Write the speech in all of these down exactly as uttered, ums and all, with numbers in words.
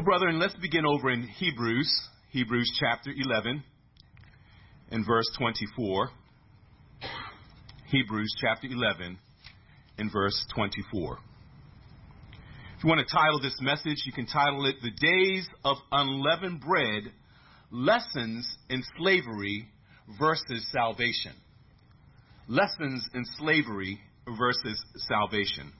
brethren, let's begin over in Hebrews, Hebrews chapter eleven and verse twenty-four. Hebrews chapter eleven and verse twenty-four. If you want to title this message, you can title it, The Days of Unleavened Bread, Lessons in Slavery versus Salvation. Lessons in Slavery versus Salvation.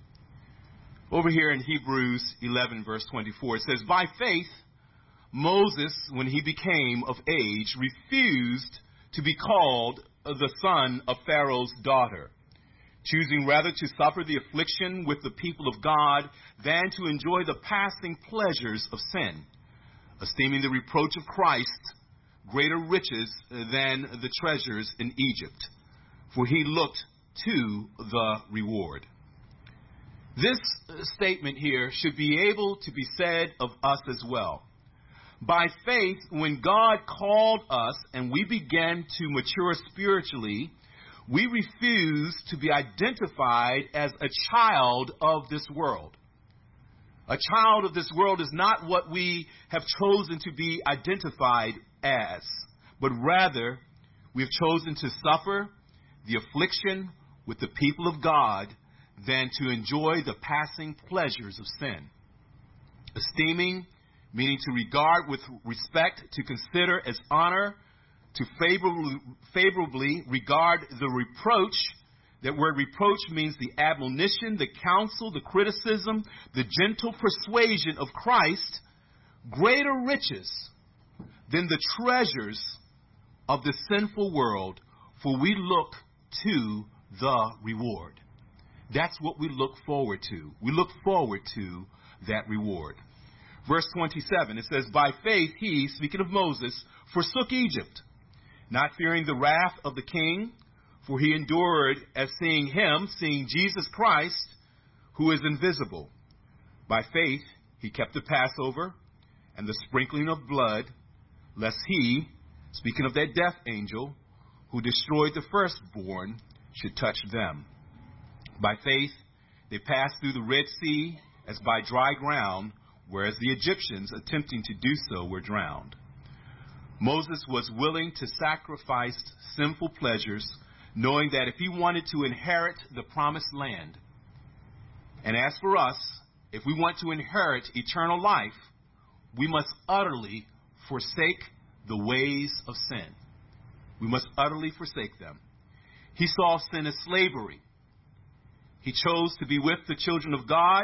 Over here in Hebrews eleven, verse twenty-four, it says, By faith, Moses, when he became of age, refused to be called the son of Pharaoh's daughter, choosing rather to suffer the affliction with the people of God than to enjoy the passing pleasures of sin, esteeming the reproach of Christ greater riches than the treasures in Egypt, for he looked to the reward. This statement here should be able to be said of us as well. By faith, when God called us and we began to mature spiritually, we refuse to be identified as a child of this world. A child of this world is not what we have chosen to be identified as, but rather we have chosen to suffer the affliction with the people of God than to enjoy the passing pleasures of sin. Esteeming, meaning to regard with respect, to consider as honor, to favorably, favorably regard the reproach. That word reproach means the admonition, the counsel, the criticism, the gentle persuasion of Christ, greater riches than the treasures of the sinful world, for we look to the reward. That's what we look forward to. We look forward to that reward. Verse twenty-seven, it says, By faith he, speaking of Moses, forsook Egypt, not fearing the wrath of the king, for he endured as seeing him, seeing Jesus Christ, who is invisible. By faith he kept the Passover and the sprinkling of blood, lest he, speaking of that death angel, who destroyed the firstborn, should touch them. By faith they passed through the Red Sea as by dry ground, whereas the Egyptians, attempting to do so, were drowned. Moses was willing to sacrifice sinful pleasures, knowing that if he wanted to inherit the promised land, and as for us, if we want to inherit eternal life, we must utterly forsake the ways of sin. We must utterly forsake them. He saw sin as slavery. He chose to be with the children of God,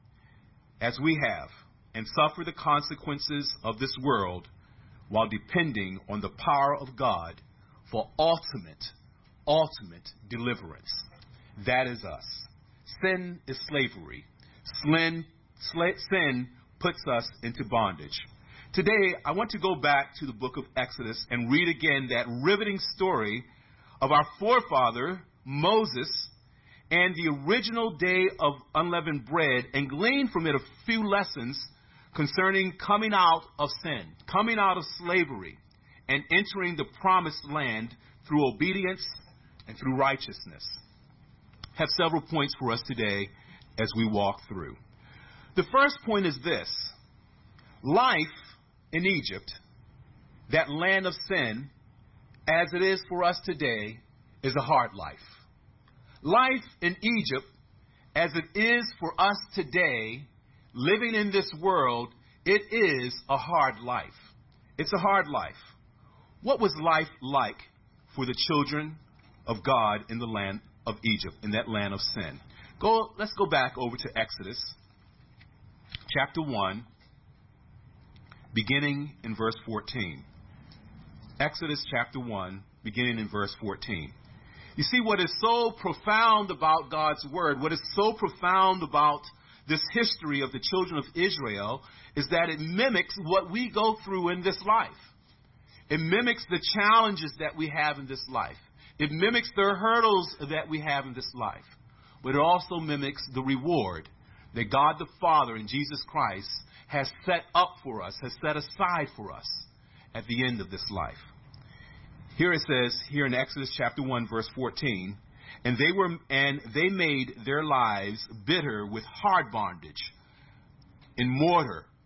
as we have, and suffer the consequences of this world while depending on the power of God for ultimate, ultimate deliverance. That is us. Sin is slavery. Sin, sin puts us into bondage. Today, I want to go back to the book of Exodus and read again that riveting story of our forefather, Moses, and the original day of unleavened bread, and glean from it a few lessons concerning coming out of sin, coming out of slavery, and entering the promised land through obedience and through righteousness. I have several points for us today as we walk through. The first point is this: life in Egypt, that land of sin, as it is for us today, is a hard life. Life in Egypt, as it is for us today, living in this world, it is a hard life. It's a hard life. What was life like for the children of God in the land of Egypt, in that land of sin? Go. Let's go back over to Exodus chapter one, beginning in verse fourteen. Exodus chapter one, beginning in verse fourteen. You see, what is so profound about God's word, what is so profound about this history of the children of Israel, is that it mimics what we go through in this life. It mimics the challenges that we have in this life. It mimics the hurdles that we have in this life. But it also mimics the reward that God the Father and Jesus Christ has set up for us, has set aside for us at the end of this life. Here it says, here in Exodus chapter one, verse fourteen, and they were and they made their lives bitter with hard bondage in mortar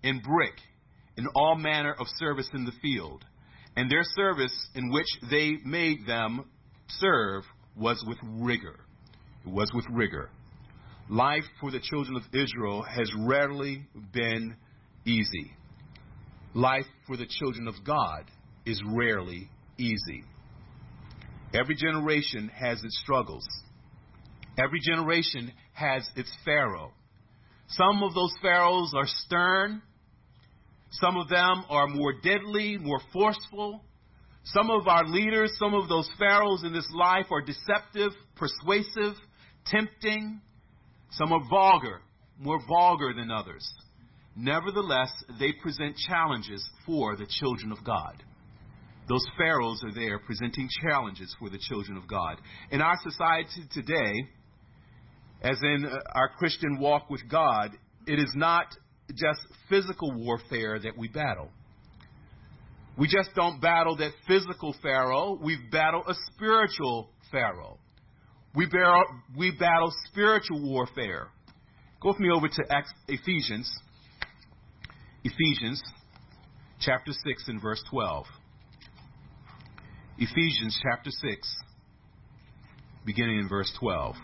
in brick, in all manner of service in the field. And their service in which they made them serve was with rigor. It was with rigor. Life for the children of Israel has rarely been easy. Life for the children of God is rarely easy. Every generation has its struggles. Every generation has its Pharaoh. Some of those pharaohs are stern. Some of them are more deadly, more forceful. Some of our leaders, some of those pharaohs in this life are deceptive, persuasive, tempting. Some are vulgar, more vulgar than others. Nevertheless, they present challenges for the children of God. Those pharaohs are there presenting challenges for the children of God. In our society today, as in our Christian walk with God, it is not just physical warfare that we battle. We just don't battle that physical Pharaoh. We battle a spiritual Pharaoh. We, battle, we battle spiritual warfare. Go with me over to Ephesians. Ephesians chapter six and verse twelve. Ephesians chapter six, beginning in verse twelve.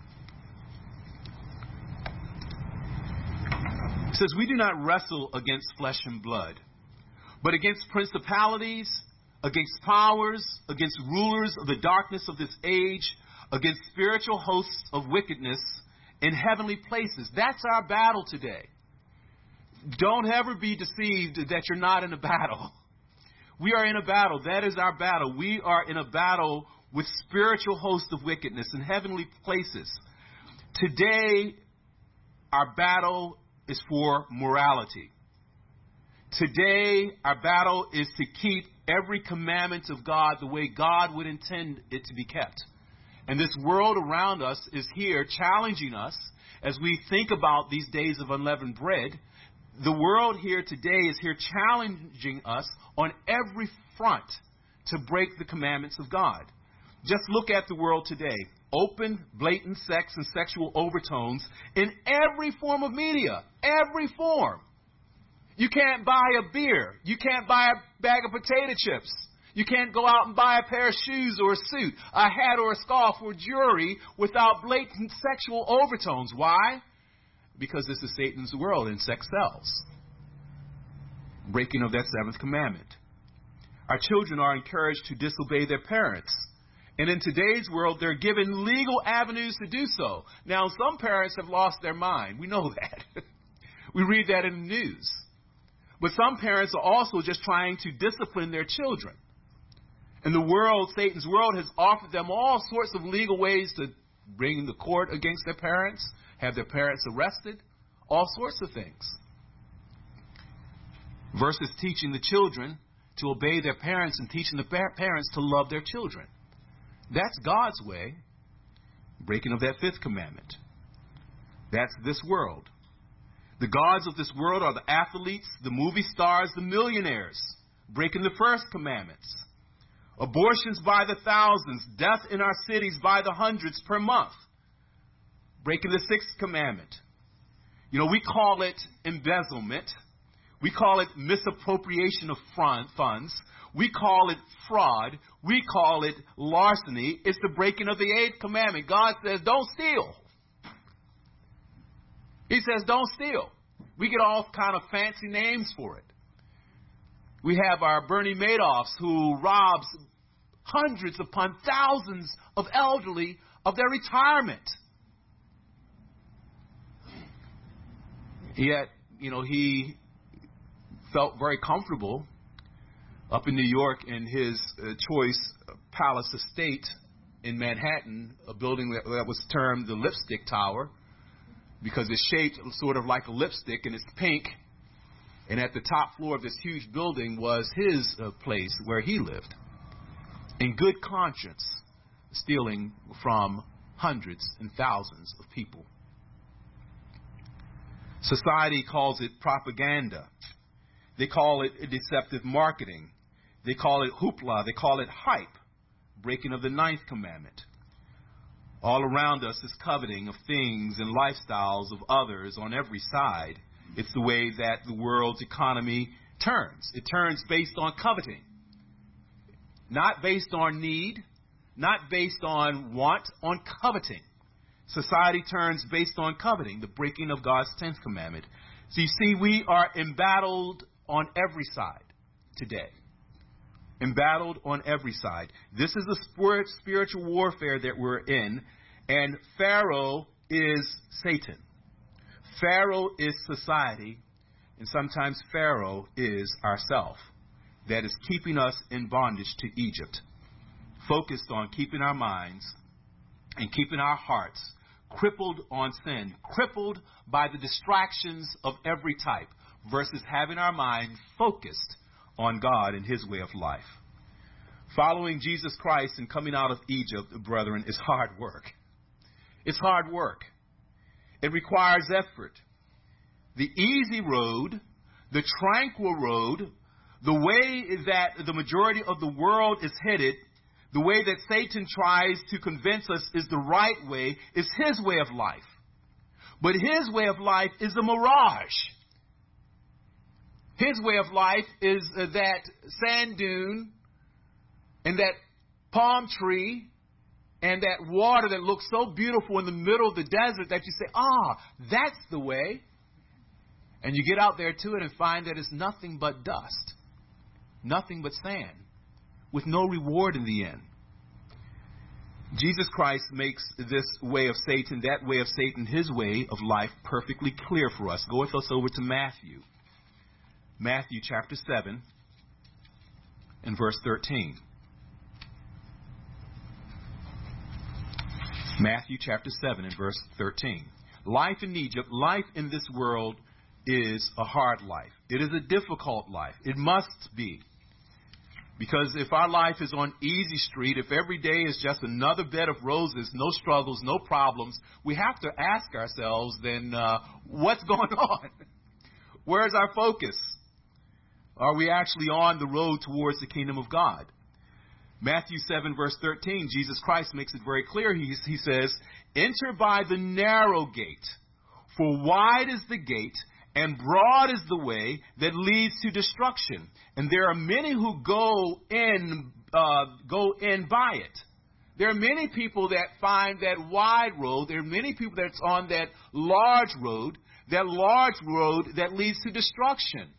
It says, "We do not wrestle against flesh and blood, but against principalities, against powers, against rulers of the darkness of this age, against spiritual hosts of wickedness in heavenly places." That's our battle today. Don't ever be deceived that you're not in a battle. We are in a battle. That is our battle. We are in a battle with spiritual hosts of wickedness in heavenly places. Today, our battle is for morality. Today, our battle is to keep every commandment of God the way God would intend it to be kept. And this world around us is here challenging us as we think about these days of unleavened bread. The world here today is here challenging us on every front to break the commandments of God. Just look at the world today. Open, blatant sex and sexual overtones in every form of media. Every form. You can't buy a beer. You can't buy a bag of potato chips. You can't go out and buy a pair of shoes or a suit, a hat or a scarf or jewelry without blatant sexual overtones. Why? Because this is Satan's world and sex sells. Breaking of that seventh commandment. Our children are encouraged to disobey their parents. And in today's world, they're given legal avenues to do so. Now, some parents have lost their mind. We know that. We read that in the news. But some parents are also just trying to discipline their children. And the world, Satan's world, has offered them all sorts of legal ways to bring the court against their parents, have their parents arrested, all sorts of things. Versus teaching the children to obey their parents and teaching the parents to love their children. That's God's way. Breaking of that fifth commandment. That's this world. The gods of this world are the athletes, the movie stars, the millionaires. Breaking the first commandments. Abortions by the thousands. Death in our cities by the hundreds per month. Breaking the sixth commandment. You know, we call it embezzlement. We call it misappropriation of funds. We call it fraud. We call it larceny. It's the breaking of the eighth commandment. God says, don't steal. He says, don't steal. We get all kind of fancy names for it. We have our Bernie Madoffs who robs hundreds upon thousands of elderly of their retirement. Yet, you know, he felt very comfortable up in New York in his uh, choice palace estate in Manhattan, a building that, that was termed the Lipstick Tower because it's shaped sort of like a lipstick and it's pink. And at the top floor of this huge building was his uh, place where he lived. In good conscience, stealing from hundreds and thousands of people. Society calls it propaganda. They call it deceptive marketing. They call it hoopla. They call it hype. Breaking of the ninth commandment. All around us is coveting of things and lifestyles of others on every side. It's the way that the world's economy turns. It turns based on coveting, not based on need, not based on want, on coveting. Society turns based on coveting, the breaking of God's tenth commandment. So you see, we are embattled on every side today. Embattled on every side. This is the spirit, spiritual warfare that we're in, and Pharaoh is Satan. Pharaoh is society, and sometimes Pharaoh is ourself. That is keeping us in bondage to Egypt, focused on keeping our minds and keeping our hearts crippled on sin, crippled by the distractions of every type, versus having our mind focused on God and his way of life. Following Jesus Christ and coming out of Egypt, brethren, is hard work. It's hard work. It requires effort. The easy road, the tranquil road, the way that the majority of the world is headed, the way that Satan tries to convince us is the right way, is his way of life. But his way of life is a mirage. His way of life is uh, that sand dune and that palm tree and that water that looks so beautiful in the middle of the desert that you say, ah, that's the way. And you get out there to it and find that it's nothing but dust, nothing but sand, with no reward in the end. Jesus Christ makes this way of Satan, that way of Satan, his way of life perfectly clear for us. Go with us over to Matthew. Matthew chapter seven and verse thirteen. Matthew chapter seven and verse thirteen. Life in Egypt, life in this world is a hard life. It is a difficult life. It must be. Because if our life is on easy street, if every day is just another bed of roses, no struggles, no problems, we have to ask ourselves then, uh, what's going on? Where's our focus? Are we actually on the road towards the kingdom of God? Matthew seven verse thirteen, Jesus Christ makes it very clear. He, he says, enter by the narrow gate, for wide is the gate and broad is the way that leads to destruction. And there are many who go in, uh, go in by it. There are many people that find that wide road. There are many people that's on that large road, that large road that leads to destruction.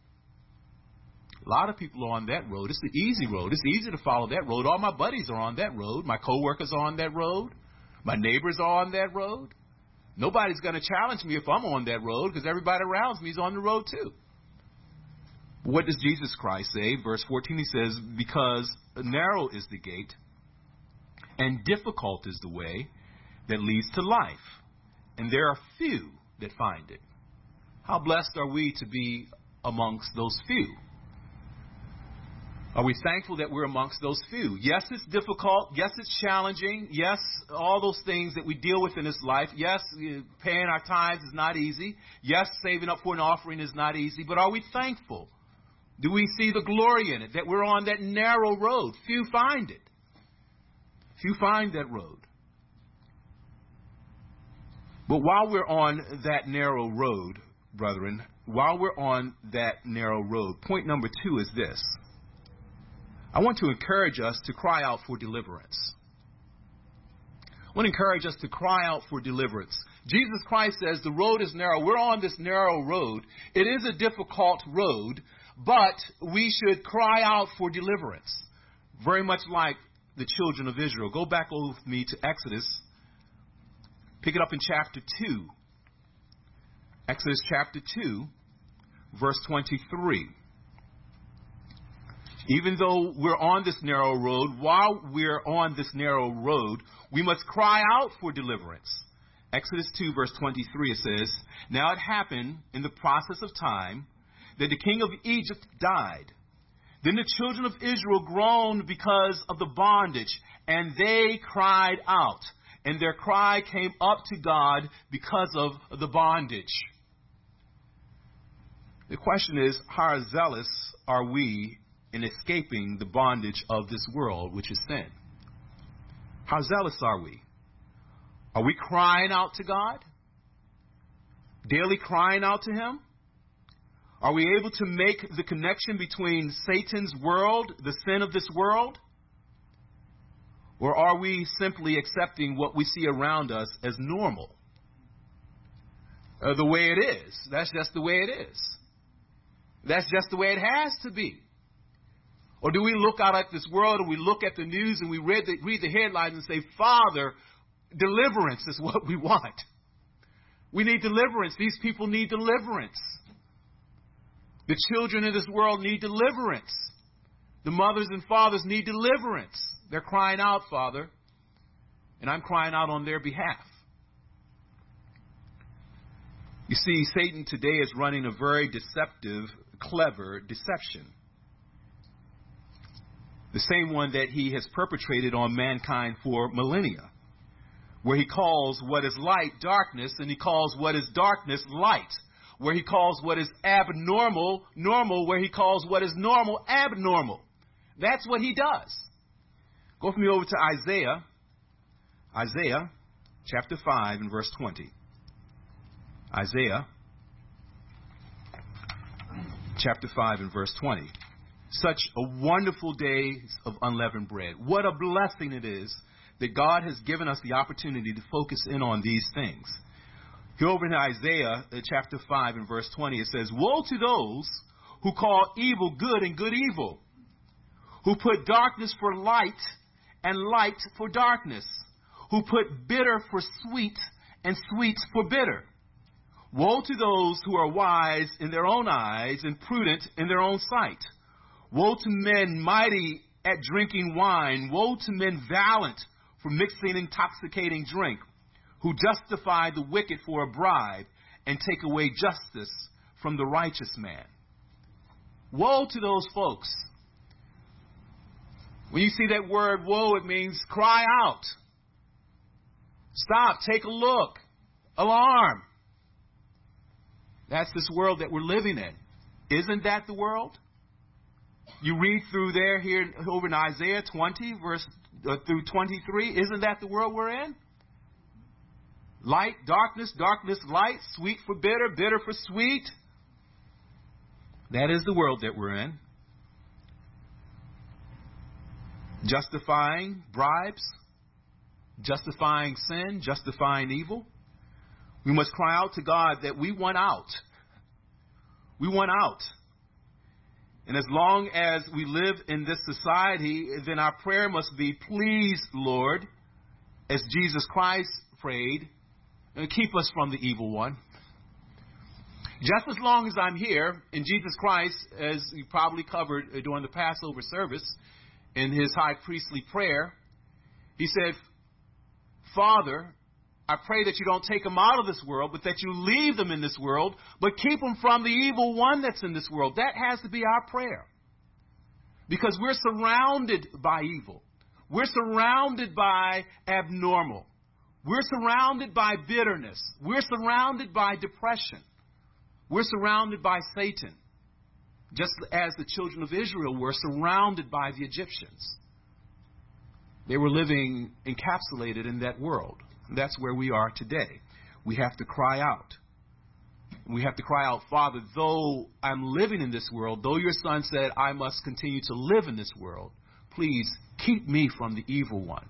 A lot of people are on that road. It's the easy road. It's easy to follow that road. All my buddies are on that road. My coworkers are on that road. My neighbors are on that road. Nobody's going to challenge me if I'm on that road because everybody around me is on the road too. What does Jesus Christ say? Verse fourteen, he says, because narrow is the gate and difficult is the way that leads to life, and there are few that find it. How blessed are we to be amongst those few? Are we thankful that we're amongst those few? Yes, it's difficult. Yes, it's challenging. Yes, all those things that we deal with in this life. Yes, paying our tithes is not easy. Yes, saving up for an offering is not easy. But are we thankful? Do we see the glory in it, that we're on that narrow road? Few find it. Few find that road. But while we're on that narrow road, brethren, while we're on that narrow road, point number two is this. I want to encourage us to cry out for deliverance. I want to encourage us to cry out for deliverance. Jesus Christ says the road is narrow. We're on this narrow road. It is a difficult road, but we should cry out for deliverance. Very much like the children of Israel. Go back over with me to Exodus. Pick it up in chapter two. Exodus chapter two, verse twenty-three. Even though we're on this narrow road, while we're on this narrow road, we must cry out for deliverance. Exodus two, verse twenty-three, it says, now it happened in the process of time that the king of Egypt died. Then the children of Israel groaned because of the bondage, and they cried out. And their cry came up to God because of the bondage. The question is, how zealous are we in escaping the bondage of this world, which is sin? How zealous are we? Are we crying out to God? daily crying out to him? Are we able to make the connection between Satan's world, the sin of this world? Or are we simply accepting what we see around us as normal? Uh, the way it is. That's just the way it is. That's just the way it has to be. Or do we look out at this world and we look at the news and we read the, read the headlines and say, Father, deliverance is what we want. We need deliverance. These people need deliverance. The children in this world need deliverance. The mothers and fathers need deliverance. They're crying out, Father, and I'm crying out on their behalf. You see, Satan today is running a very deceptive, clever deception. The same one that he has perpetrated on mankind for millennia, where he calls what is light darkness and he calls what is darkness light, where he calls what is abnormal normal, where he calls what is normal abnormal. That's what he does. Go with me over to Isaiah, Isaiah chapter five and verse twenty. Isaiah chapter five and verse twenty. Such a wonderful day of unleavened bread. What a blessing it is that God has given us the opportunity to focus in on these things. Here over in Isaiah chapter five and verse twenty, it says, Woe to those who call evil good and good evil, who put darkness for light and light for darkness, who put bitter for sweet and sweet for bitter. Woe to those who are wise in their own eyes and prudent in their own sight. Woe to men mighty at drinking wine. Woe to men valiant for mixing intoxicating drink, who justify the wicked for a bribe and take away justice from the righteous man. Woe to those folks. When you see that word woe, it means cry out. Stop, take a look. Alarm. That's this world that we're living in. Isn't that the world? You read through there here over in Isaiah twenty, verse uh, through twenty-three. Isn't that the world we're in? Light, darkness, darkness, light, sweet for bitter, bitter for sweet. That is the world that we're in. Justifying bribes, justifying sin, justifying evil. We must cry out to God that we want out. We want out. And as long as we live in this society, then our prayer must be, please, Lord, as Jesus Christ prayed, keep us from the evil one. Just as long as I'm here, in Jesus Christ, as you probably covered during the Passover service, in his high priestly prayer, he said, Father, I pray that you don't take them out of this world, but that you leave them in this world, but keep them from the evil one that's in this world. That has to be our prayer. Because we're surrounded by evil. We're surrounded by abnormal. We're surrounded by bitterness. We're surrounded by depression. We're surrounded by Satan. Just as the children of Israel were surrounded by the Egyptians. They were living encapsulated in that world. That's where we are today. We have to cry out. We have to cry out, Father, though I'm living in this world, though your son said I must continue to live in this world, please keep me from the evil one.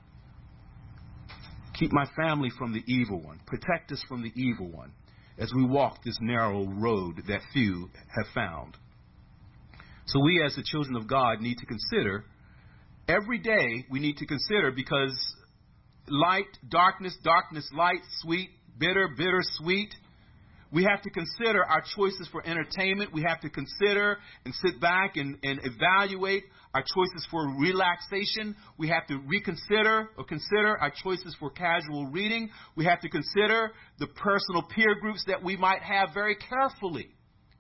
Keep my family from the evil one. Protect us from the evil one as we walk this narrow road that few have found. So we as the children of God need to consider, every day we need to consider, because light, darkness, darkness, light, sweet, bitter, bitter, sweet. We have to consider our choices for entertainment. We have to consider and sit back and, and evaluate our choices for relaxation. We have to reconsider or consider our choices for casual reading. We have to consider the personal peer groups that we might have very carefully,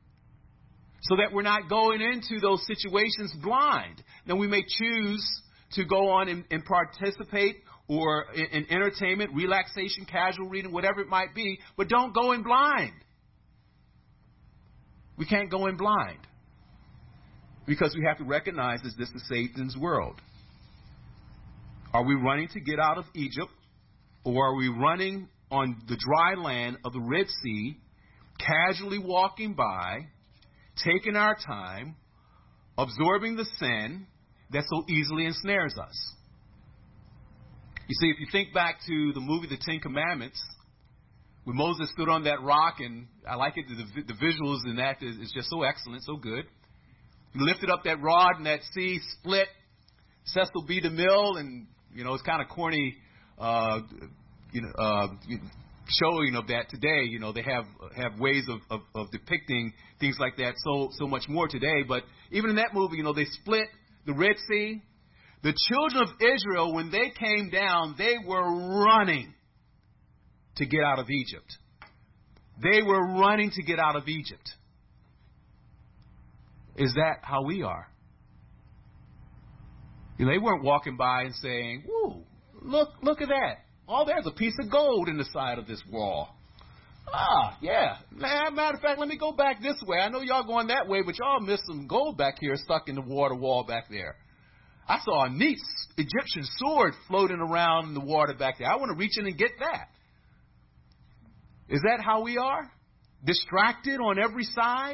so that we're not going into those situations blind. Now, we may choose to go on and, and participate or in, in entertainment, relaxation, casual reading, whatever it might be, but don't go in blind. We can't go in blind, because we have to recognize that this is Satan's world. Are we running to get out of Egypt, or are we running on the dry land of the Red Sea casually walking by, taking our time, absorbing the sin that so easily ensnares us. You see, if you think back to the movie The Ten Commandments, when Moses stood on that rock, and I like it, the, the visuals in that is, is just so excellent, so good. He lifted up that rod and that sea split. Cecil B. DeMille, and, you know, it's kind of corny, uh, you know, uh, showing of that today. You know, they have have ways of, of, of depicting things like that so so much more today. But even in that movie, you know, they split the Red Sea. The children of Israel, when they came down, they were running to get out of Egypt. They were running to get out of Egypt. Is that how we are? You know, they weren't walking by and saying, "Whoa, look, look at that. Oh, there's a piece of gold in the side of this wall. Ah, yeah. Matter of fact, let me go back this way. I know y'all going that way, but y'all missed some gold back here stuck in the water wall back there. I saw a neat Egyptian sword floating around in the water back there. I want to reach in and get that." Is that how we are? Distracted on every side?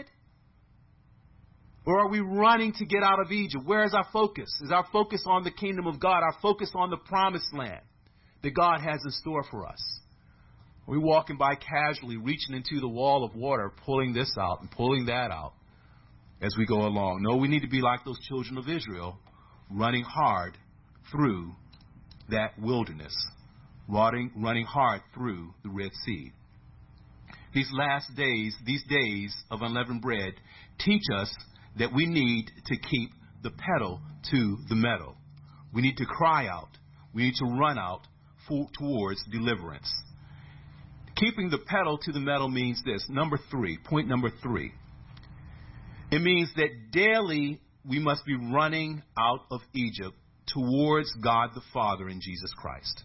Or are we running to get out of Egypt? Where is our focus? Is our focus on the kingdom of God? Our focus on the promised land that God has in store for us? Are we walking by casually, reaching into the wall of water, pulling this out and pulling that out as we go along? No, we need to be like those children of Israel, running hard through that wilderness, running, running hard through the Red Sea. These last days, these days of unleavened bread, teach us that we need to keep the pedal to the metal. We need to cry out. We need to run out for, towards deliverance. Keeping the pedal to the metal means this. Number three, point number three. It means that daily we must be running out of Egypt towards God the Father in Jesus Christ.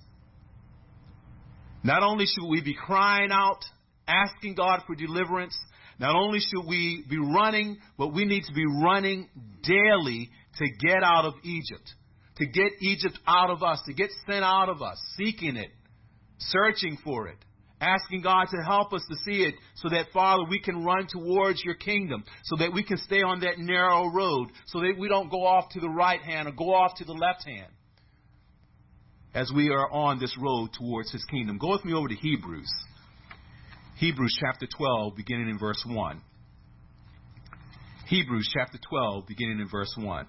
Not only should we be crying out, asking God for deliverance, not only should we be running, but we need to be running daily to get out of Egypt, to get Egypt out of us, to get sin out of us, seeking it, searching for it, asking God to help us to see it so that, Father, we can run towards your kingdom, so that we can stay on that narrow road, so that we don't go off to the right hand or go off to the left hand as we are on this road towards his kingdom. Go with me over to Hebrews. Hebrews chapter twelve, beginning in verse one. Hebrews chapter twelve, beginning in verse one.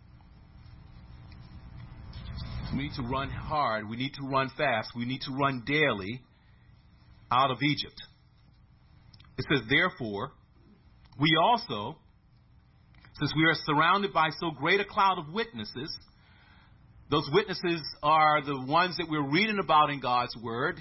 We need to run hard. We need to run fast. We need to run daily out of Egypt. It says, therefore, we also, since we are surrounded by so great a cloud of witnesses, those witnesses are the ones that we're reading about in God's word.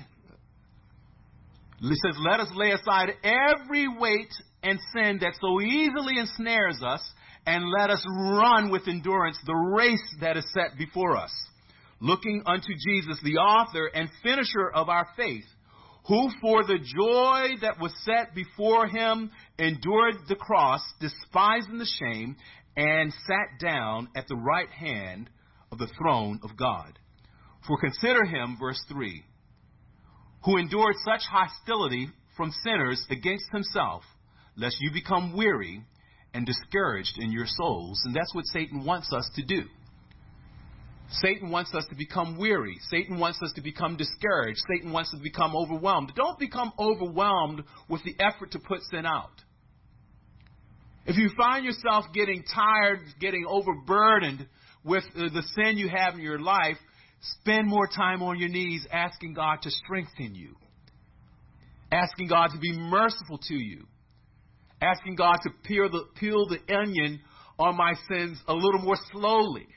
It says, let us lay aside every weight and sin that so easily ensnares us, and let us run with endurance the race that is set before us, looking unto Jesus, the author and finisher of our faith, who for the joy that was set before him endured the cross, despising the shame, and sat down at the right hand of the throne of God. For consider him, verse three, who endured such hostility from sinners against himself, lest you become weary and discouraged in your souls. And that's what Satan wants us to do. Satan wants us to become weary. Satan wants us to become discouraged. Satan wants us to become overwhelmed. Don't become overwhelmed with the effort to put sin out. If you find yourself getting tired, getting overburdened with the sin you have in your life, spend more time on your knees asking God to strengthen you. Asking God to be merciful to you. Asking God to peel the, peel the onion on my sins a little more slowly.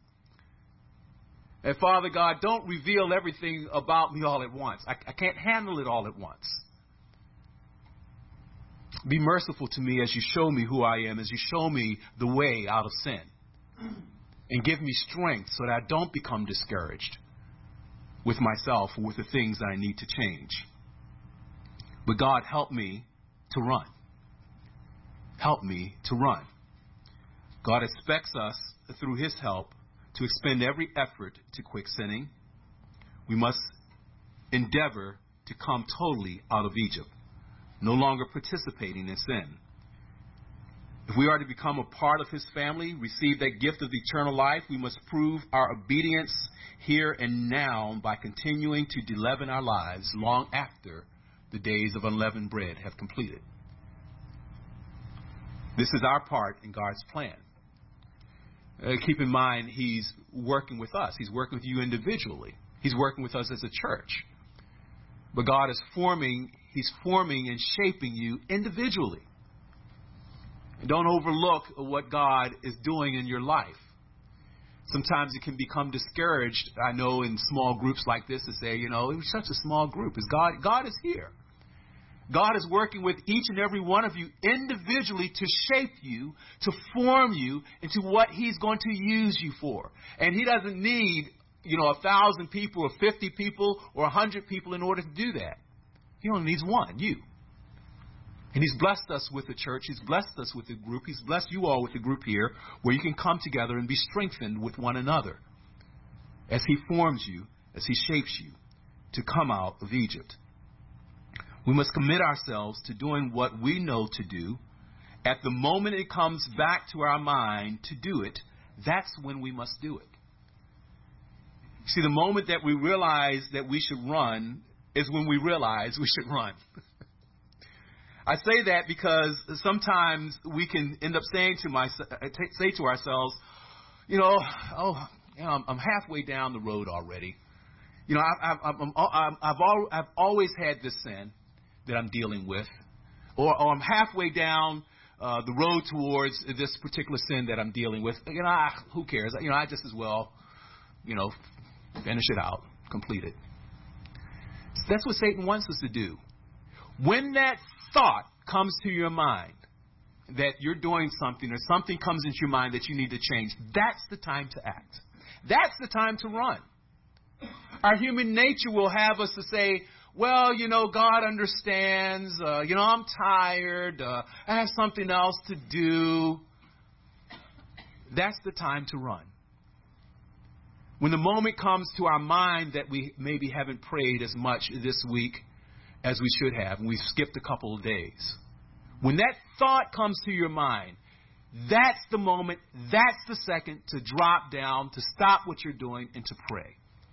And Father God, don't reveal everything about me all at once. I, I can't handle it all at once. Be merciful to me as you show me who I am, as you show me the way out of sin. And give me strength so that I don't become discouraged with myself or with the things that I need to change. But God, help me to run. Help me to run. God expects us, through his help, to expend every effort to quit sinning. We must endeavor to come totally out of Egypt. no longer participating in sin. If we are to become a part of his family, receive that gift of eternal life, we must prove our obedience here and now by continuing to de-leaven our lives long after the days of unleavened bread have completed. This is our part in God's plan. Uh, keep in mind, he's working with us. He's working with you individually. He's working with us as a church. But God is forming, he's forming and shaping you individually. Don't overlook what God is doing in your life. Sometimes it can become discouraged, I know, in small groups like this to say, you know, it was such a small group. Is God, God is here. God is working with each and every one of you individually to shape you, to form you into what he's going to use you for. And he doesn't need, you know, a thousand people or fifty people or a hundred people in order to do that. He only needs one, you. And he's blessed us with the church. He's blessed us with the group. He's blessed you all with the group here where you can come together and be strengthened with one another as he forms you, as he shapes you to come out of Egypt. We must commit ourselves to doing what we know to do. At the moment it comes back to our mind to do it, that's when we must do it. See, the moment that we realize that we should run is when we realize we should run. I say that because sometimes we can end up saying to my, say to ourselves, you know, oh, you know, I'm, I'm halfway down the road already. You know, I, I, I'm, I'm, I've, al- I've always had this sin that I'm dealing with, or, or I'm halfway down uh, the road towards this particular sin that I'm dealing with. You know, I, who cares? You know, I just as well, you know, finish it out, complete it. So that's what Satan wants us to do. When that thought comes to your mind that you're doing something or something comes into your mind that you need to change, that's the time to act. That's the time to run. Our human nature will have us to say, well, you know, God understands, uh, you know, I'm tired, uh, I have something else to do. That's the time to run. When the moment comes to our mind that we maybe haven't prayed as much this week as we should have, and we've skipped a couple of days. When that thought comes to your mind, that's the moment, that's the second to drop down, to stop what you're doing, and to pray.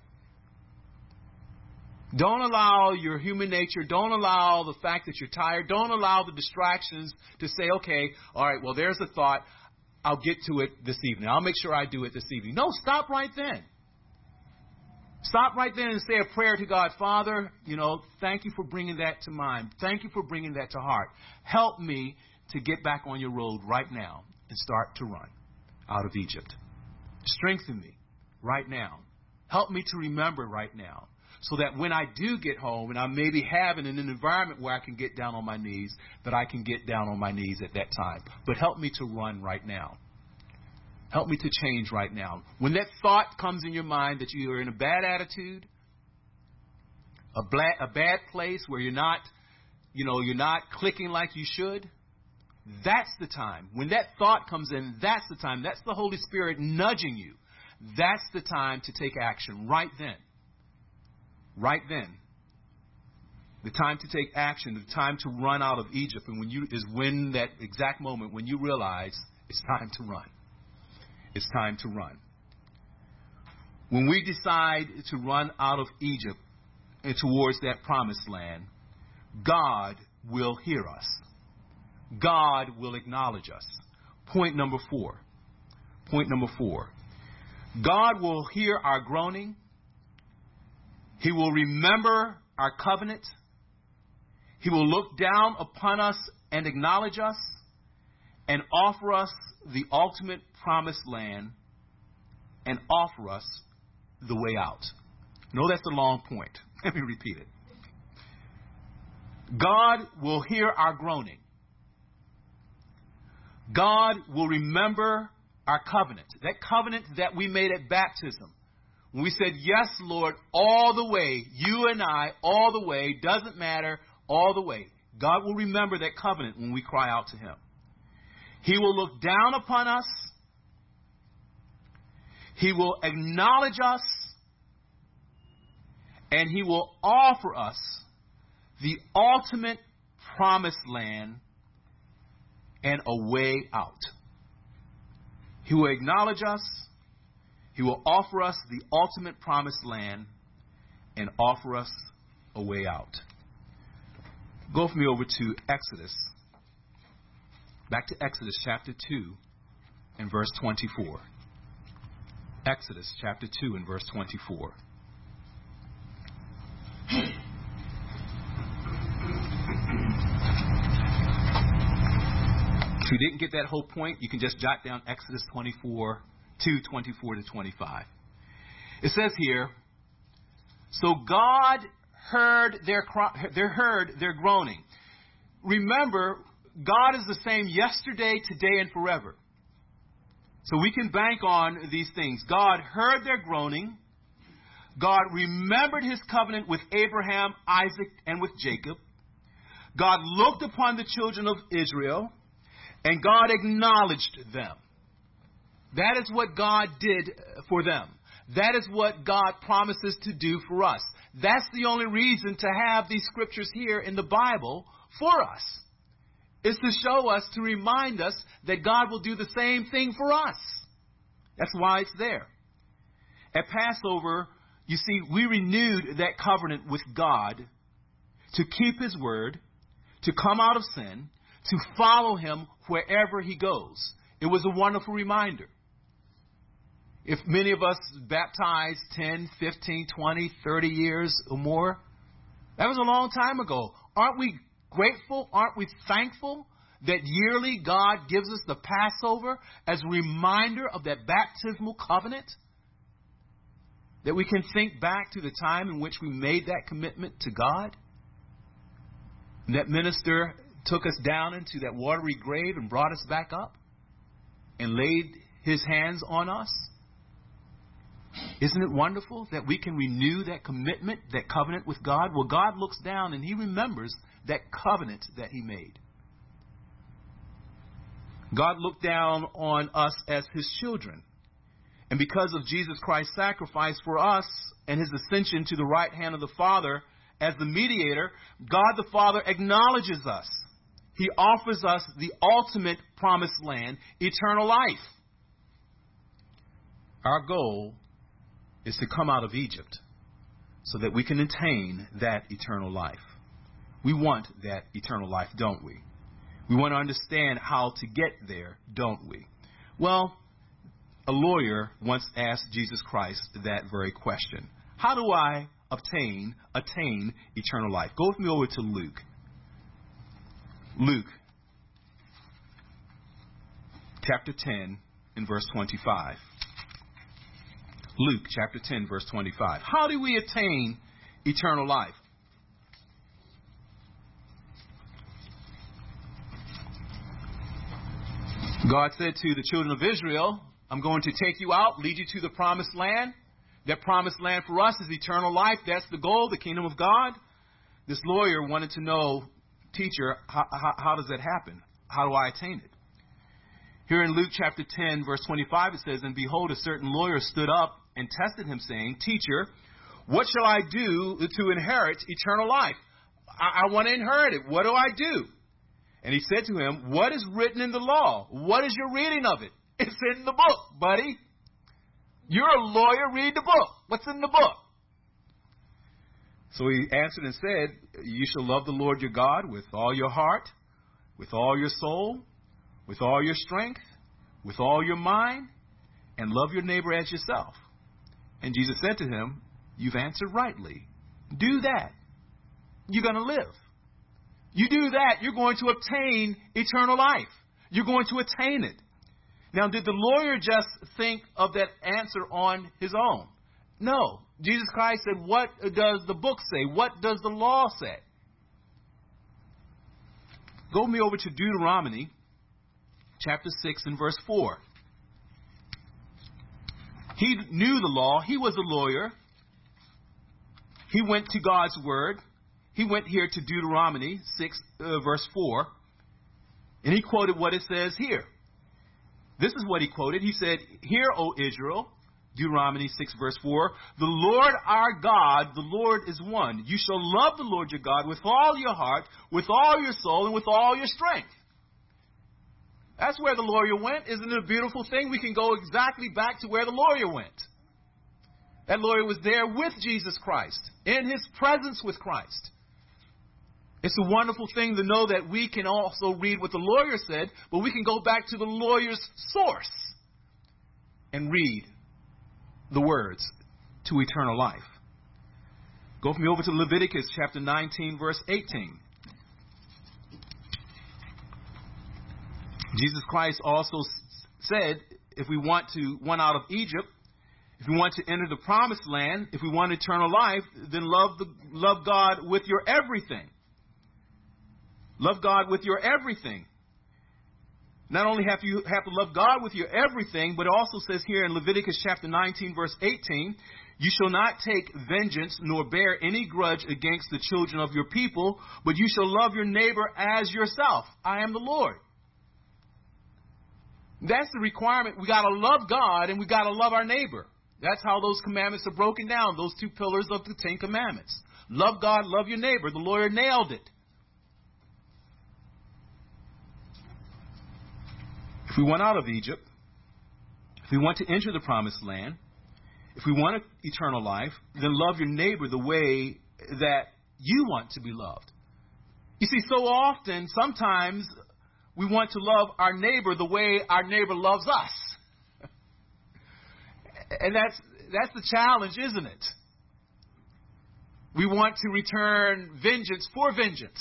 Don't allow your human nature, don't allow the fact that you're tired, don't allow the distractions to say, okay, all right, well, there's a thought, I'll get to it this evening. I'll make sure I do it this evening. No, stop right then. Stop right there and say a prayer to God. Father, you know, thank you for bringing that to mind. Thank you for bringing that to heart. Help me to get back on your road right now and start to run out of Egypt. Strengthen me right now. Help me to remember right now so that when I do get home and I maybe have in an environment where I can get down on my knees, that I can get down on my knees at that time. But help me to run right now. Help me to change right now. When that thought comes in your mind that you are in a bad attitude, a, bla- a bad place where you're not, you know, you're not clicking like you should, that's the time. When that thought comes in, that's the time. That's the Holy Spirit nudging you. That's the time to take action right then. Right then. The time to take action, the time to run out of Egypt, and when you is when that exact moment when you realize it's time to run. It's time to run. When we decide to run out of Egypt and towards that promised land, God will hear us. God will acknowledge us. Point number four. Point number four. God will hear our groaning. He will remember our covenant. He will look down upon us and acknowledge us and offer us the ultimate promised land and offer us the way out. No, that's a long point. Let me repeat it. God will hear our groaning. God will remember our covenant. That covenant that we made at baptism. When we said, yes, Lord, all the way, you and I, all the way, doesn't matter, all the way. God will remember that covenant when we cry out to him. He will look down upon us. He will acknowledge us. And he will offer us the ultimate promised land and a way out. He will acknowledge us. He will offer us the ultimate promised land and offer us a way out. Go with me over to Exodus. Back to Exodus chapter two and verse twenty-four. Exodus chapter two and verse twenty-four. If you didn't get that whole point, you can just jot down Exodus twenty-four, two, twenty-four to twenty-five. It says here, so God heard their, their heard their groaning. Remember, God is the same yesterday, today, and forever. So we can bank on these things. God heard their groaning. God remembered his covenant with Abraham, Isaac, and with Jacob. God looked upon the children of Israel, and God acknowledged them. That is what God did for them. That is what God promises to do for us. That's the only reason to have these scriptures here in the Bible for us. Is to show us, to remind us that God will do the same thing for us. That's why it's there. At Passover, you see, we renewed that covenant with God to keep his word, to come out of sin, to follow him wherever he goes. It was a wonderful reminder. If many of us baptized ten, fifteen, twenty, thirty years or more, that was a long time ago. Aren't we grateful? Aren't we thankful that yearly God gives us the Passover as a reminder of that baptismal covenant? That we can think back to the time in which we made that commitment to God? And that minister took us down into that watery grave and brought us back up and laid his hands on us? Isn't it wonderful that we can renew that commitment, that covenant with God? Well, God looks down and he remembers that covenant that he made. God looked down on us as his children. And because of Jesus Christ's sacrifice for us and his ascension to the right hand of the Father as the mediator, God the Father acknowledges us. He offers us the ultimate promised land, eternal life. Our goal is to come out of Egypt so that we can attain that eternal life. We want that eternal life, don't we? We want to understand how to get there, don't we? Well, a lawyer once asked Jesus Christ that very question. How do I obtain, attain eternal life? Go with me over to Luke. Luke, chapter ten, and verse twenty-five. Luke, chapter ten, verse twenty-five. How do we attain eternal life? God said to the children of Israel, I'm going to take you out, lead you to the promised land. That promised land for us is eternal life. That's the goal, the kingdom of God. This lawyer wanted to know, teacher, how, how, how does that happen? How do I attain it? Here in Luke chapter ten, verse twenty-five, it says, and behold, a certain lawyer stood up and tested him, saying, teacher, what shall I do to inherit eternal life? I, I want to inherit it. What do I do? And he said to him, what is written in the law? What is your reading of it? It's in the book, buddy. You're a lawyer. Read the book. What's in the book? So he answered and said, you shall love the Lord your God with all your heart, with all your soul, with all your strength, with all your mind, and love your neighbor as yourself. And Jesus said to him, you've answered rightly. Do that. You're going to live. You do that, you're going to obtain eternal life. You're going to attain it. Now, did the lawyer just think of that answer on his own? No. Jesus Christ said, what does the book say? What does the law say? Go with me over to Deuteronomy, chapter six and verse four. He knew the law. He was a lawyer. He went to God's word. He went here to Deuteronomy six, uh, verse four, and he quoted what it says here. This is what he quoted. He said, hear, O Israel, Deuteronomy six, verse four, the Lord our God, the Lord is one. You shall love the Lord your God with all your heart, with all your soul, and with all your strength. That's where the lawyer went. Isn't it a beautiful thing? We can go exactly back to where the lawyer went. That lawyer was there with Jesus Christ, in his presence with Christ. It's a wonderful thing to know that we can also read what the lawyer said, but we can go back to the lawyer's source and read the words to eternal life. Go with me over to Leviticus chapter nineteen, verse eighteen. Jesus Christ also said, if we want to want out of Egypt, if we want to enter the promised land, if we want eternal life, then love the, love God with your everything. Love God with your everything. Not only have you have to love God with your everything, but it also says here in Leviticus chapter nineteen, verse eighteen, you shall not take vengeance nor bear any grudge against the children of your people, but you shall love your neighbor as yourself. I am the Lord. That's the requirement. We got to love God and we got to love our neighbor. That's how those commandments are broken down, those two pillars of the Ten Commandments. Love God, love your neighbor. The lawyer nailed it. If we want out of Egypt, if we want to enter the promised land, if we want eternal life, then love your neighbor the way that you want to be loved. You see, so often, sometimes we want to love our neighbor the way our neighbor loves us. And that's that's the challenge, isn't it? We want to return vengeance for vengeance.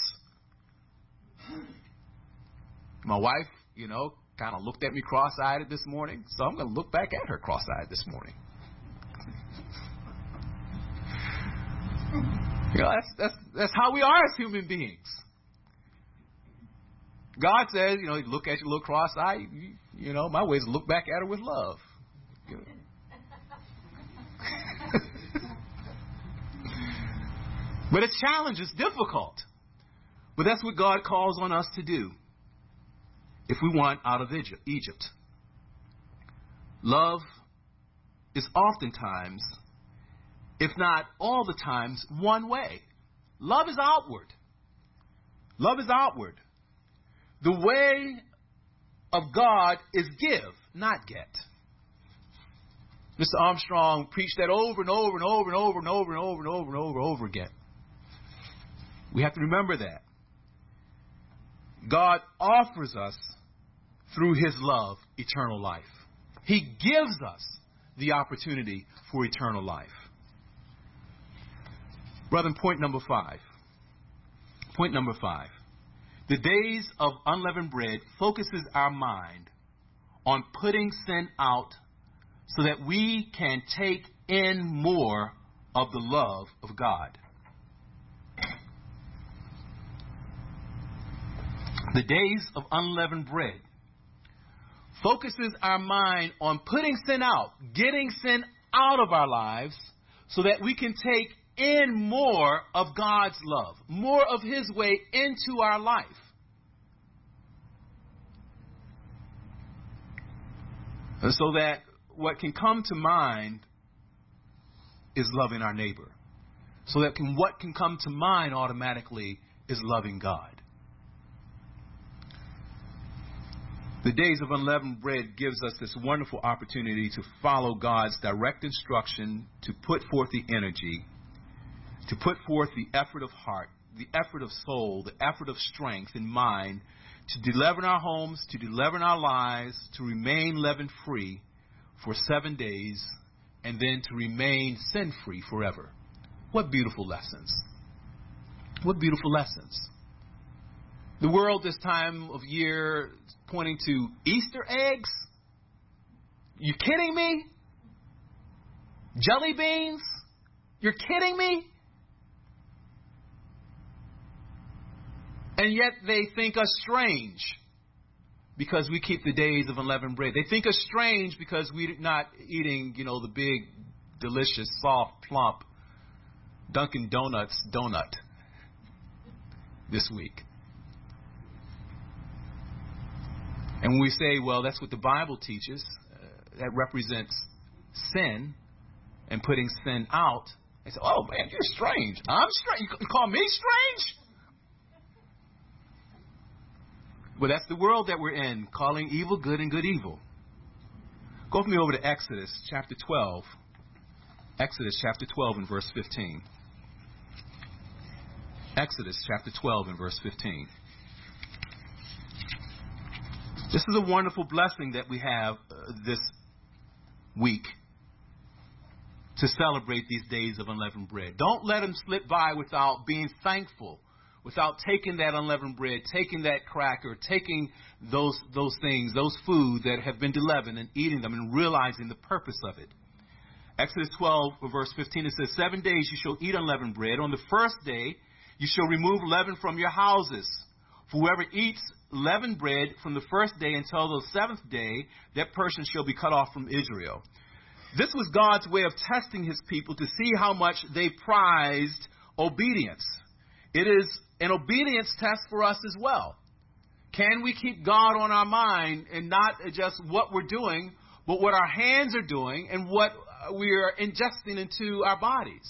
My wife, you know, kind of looked at me cross-eyed this morning, so I'm going to look back at her cross-eyed this morning. You know, that's, that's, that's how we are as human beings. God says, you know, you look at you a little cross-eyed, you, you know, my way is to look back at her with love. You know. But it's a challenge, it's difficult. But that's what God calls on us to do if we want out of Egypt. Love is oftentimes, if not all the times, one way. Love is outward. Love is outward. The way of God is give, not get. Mister Armstrong preached that over and over and over and over and over and over and over and over and over again. We have to remember that. God offers us, through his love, eternal life. He gives us the opportunity for eternal life. Brethren, point number five. Point number five. The days of unleavened bread focuses our mind on putting sin out so that we can take in more of the love of God. The days of unleavened bread focuses our mind on putting sin out, getting sin out of our lives so that we can take in more of God's love, more of his way into our life. And so that what can come to mind is loving our neighbor. So that can, what can come to mind automatically is loving God. The days of unleavened bread gives us this wonderful opportunity to follow God's direct instruction, to put forth the energy, to put forth the effort of heart, the effort of soul, the effort of strength and mind, to deliver in our homes, to deliver in our lives, to remain leaven-free for seven days, and then to remain sin-free forever. What beautiful lessons. What beautiful lessons. The world this time of year is pointing to Easter eggs. You kidding me? Jelly beans? You're kidding me? And yet they think us strange because we keep the days of unleavened bread. They think us strange because we're not eating, you know, the big, delicious, soft, plump Dunkin' Donuts donut this week. And when we say, well, that's what the Bible teaches, uh, that represents sin and putting sin out. They say, oh, man, you're strange. I'm strange. You call me strange? Well, that's the world that we're in, calling evil good and good evil. Go with me over to Exodus chapter twelve. Exodus chapter twelve and verse fifteen. Exodus chapter twelve and verse fifteen. This is a wonderful blessing that we have uh, this week to celebrate these days of unleavened bread. Don't let them slip by without being thankful, without taking that unleavened bread, taking that cracker, taking those those things, those foods that have been leavened and eating them and realizing the purpose of it. Exodus twelve, verse fifteen, it says, Seven days you shall eat unleavened bread. On the first day you shall remove leaven from your houses. For whoever eats leavened bread from the first day until the seventh day, that person shall be cut off from Israel. This was God's way of testing his people to see how much they prized obedience. It is an obedience test for us as well. Can we keep God on our mind and not just what we're doing, but what our hands are doing and what we are ingesting into our bodies?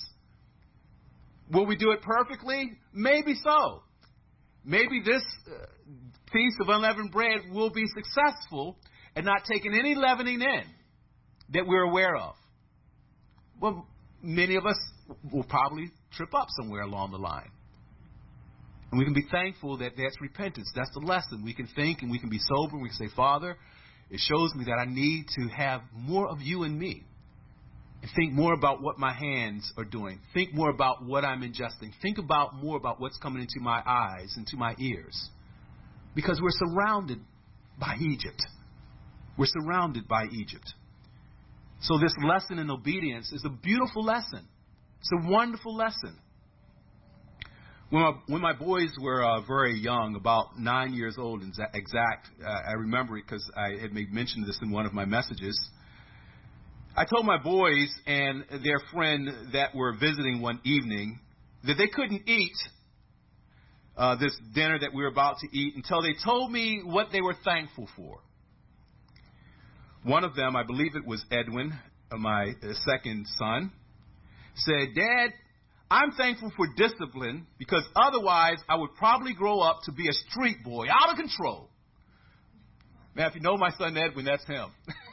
Will we do it perfectly? Maybe so. Maybe this uh, piece of unleavened bread will be successful and not taking any leavening in that we're aware of. Well, many of us will probably trip up somewhere along the line. And we can be thankful that that's repentance. That's the lesson. We can think and we can be sober. We can say, Father, it shows me that I need to have more of you in me. And think more about what my hands are doing. Think more about what I'm ingesting. Think about more about what's coming into my eyes, into my ears. Because we're surrounded by Egypt. We're surrounded by Egypt. So this lesson in obedience is a beautiful lesson. It's a wonderful lesson. When my, when my boys were uh, very young, about nine years old exact, uh, I remember it because I had made mention of this in one of my messages. I told my boys and their friend that were visiting one evening that they couldn't eat uh, this dinner that we were about to eat until they told me what they were thankful for. One of them, I believe it was Edwin, my second son, said, Dad, I'm thankful for discipline because otherwise I would probably grow up to be a street boy, out of control. Man, if you know my son Edwin, that's him.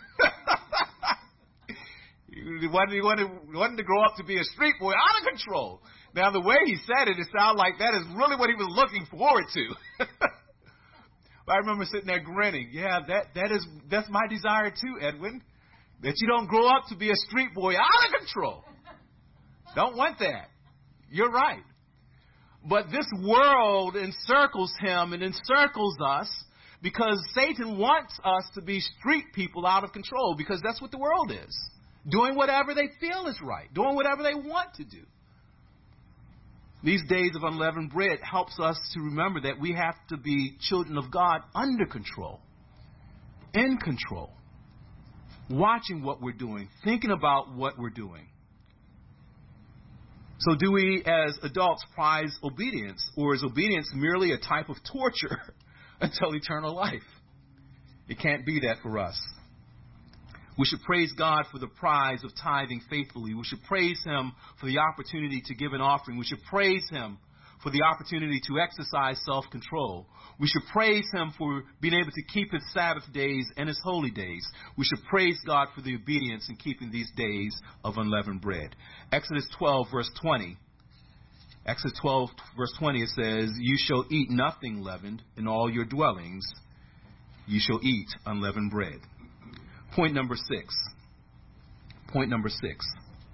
He wanted, he, wanted, he wanted to grow up to be a street boy, out of control. Now, the way he said it, it sounded like that is really what he was looking forward to. But I remember sitting there grinning. Yeah, that, that is, that's my desire too, Edwin. That you don't grow up to be a street boy, out of control. Don't want that. You're right. But this world encircles him and encircles us because Satan wants us to be street people out of control because that's what the world is. Doing whatever they feel is right. Doing whatever they want to do. These days of unleavened bread helps us to remember that we have to be children of God under control. In control. Watching what we're doing. Thinking about what we're doing. So do we as adults prize obedience? Or is obedience merely a type of torture until eternal life? It can't be that for us. We should praise God for the prize of tithing faithfully. We should praise him for the opportunity to give an offering. We should praise him for the opportunity to exercise self-control. We should praise him for being able to keep his Sabbath days and his holy days. We should praise God for the obedience in keeping these days of unleavened bread. Exodus twelve, verse twenty. Exodus twelve, verse twenty, it says, You shall eat nothing leavened in all your dwellings. You shall eat unleavened bread. Point number six. Point number six.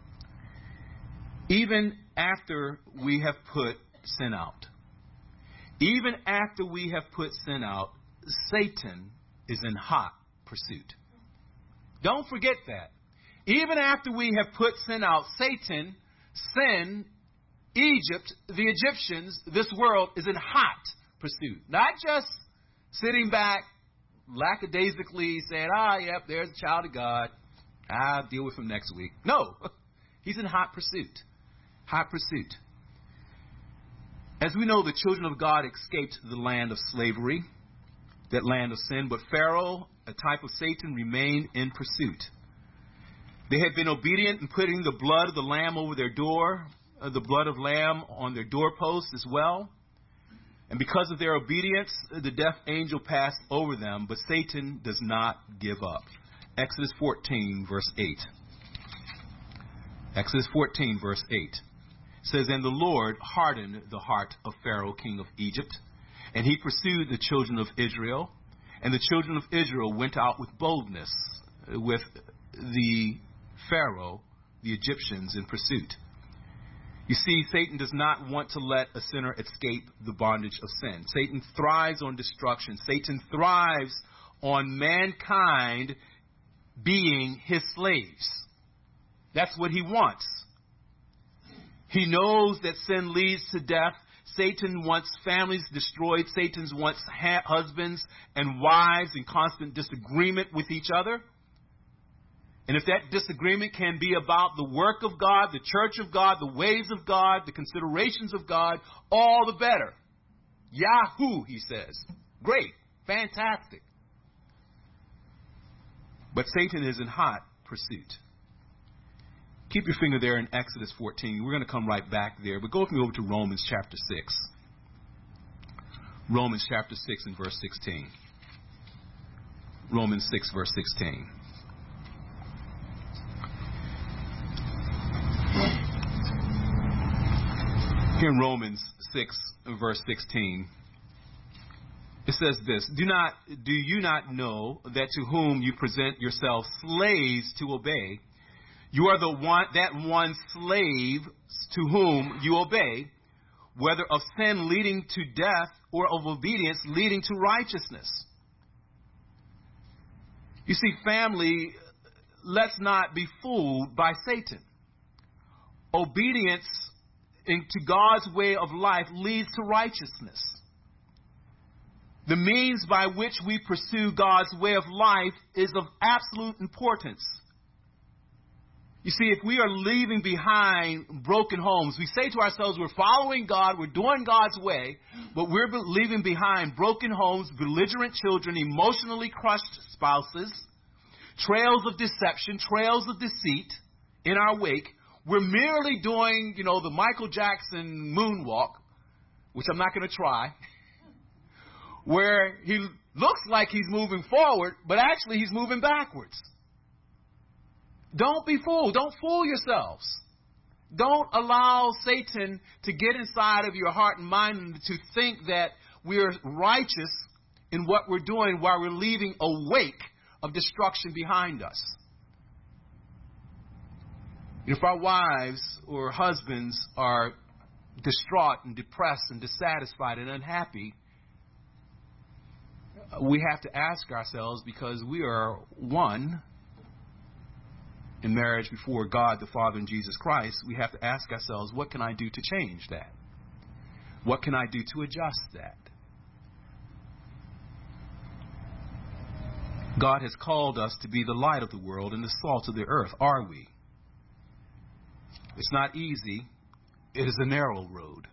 Even after we have put sin out, even after we have put sin out, Satan is in hot pursuit. Don't forget that. Even after we have put sin out, Satan, sin, Egypt, the Egyptians, this world is in hot pursuit. Not just sitting back, lackadaisically saying, ah, yep, there's a child of God. I'll deal with him next week. No, he's in hot pursuit. Hot pursuit. As we know, the children of God escaped the land of slavery, that land of sin, but Pharaoh, a type of Satan, remained in pursuit. They had been obedient in putting the blood of the lamb over their door, uh, the blood of lamb on their doorposts as well. And because of their obedience, the death angel passed over them, but Satan does not give up. Exodus fourteen, verse eight. Exodus fourteen, verse eight says, "And the Lord hardened the heart of Pharaoh, king of Egypt, and he pursued the children of Israel. And the children of Israel went out with boldness with the Pharaoh, the Egyptians, in pursuit." You see, Satan does not want to let a sinner escape the bondage of sin. Satan thrives on destruction. Satan thrives on mankind being his slaves. That's what he wants. He knows that sin leads to death. Satan wants families destroyed. Satan wants ha- husbands and wives in constant disagreement with each other. And if that disagreement can be about the work of God, the church of God, the ways of God, the considerations of God, all the better. Yahoo, he says. Great. Fantastic. But Satan is in hot pursuit. Keep your finger there in Exodus fourteen. We're going to come right back there. But go with me over to Romans chapter six. Romans chapter six and verse sixteen. Romans six, verse sixteen. Here in Romans six, verse sixteen, it says this: Do not, do you not know that to whom you present yourselves slaves to obey, you are the one, that one slave to whom you obey, whether of sin leading to death or of obedience leading to righteousness? You see, family, let's not be fooled by Satan. Obedience into God's way of life leads to righteousness. The means by which we pursue God's way of life is of absolute importance. You see, if we are leaving behind broken homes, we say to ourselves, we're following God, we're doing God's way, but we're leaving behind broken homes, belligerent children, emotionally crushed spouses, trails of deception, trails of deceit in our wake. We're merely doing, you know, the Michael Jackson moonwalk, which I'm not going to try, where he looks like he's moving forward, but actually he's moving backwards. Don't be fooled. Don't fool yourselves. Don't allow Satan to get inside of your heart and mind to think that we're righteous in what we're doing while we're leaving a wake of destruction behind us. If our wives or husbands are distraught and depressed and dissatisfied and unhappy, we have to ask ourselves, because we are one in marriage before God the Father and Jesus Christ, we have to ask ourselves, what can I do to change that? What can I do to adjust that? God has called us to be the light of the world and the salt of the earth. Are we? It's not easy. It is a narrow road.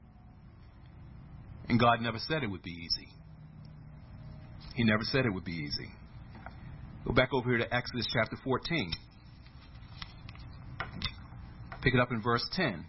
And God never said it would be easy. He never said it would be easy. Go back over here to Exodus chapter fourteen. Pick it up in verse ten.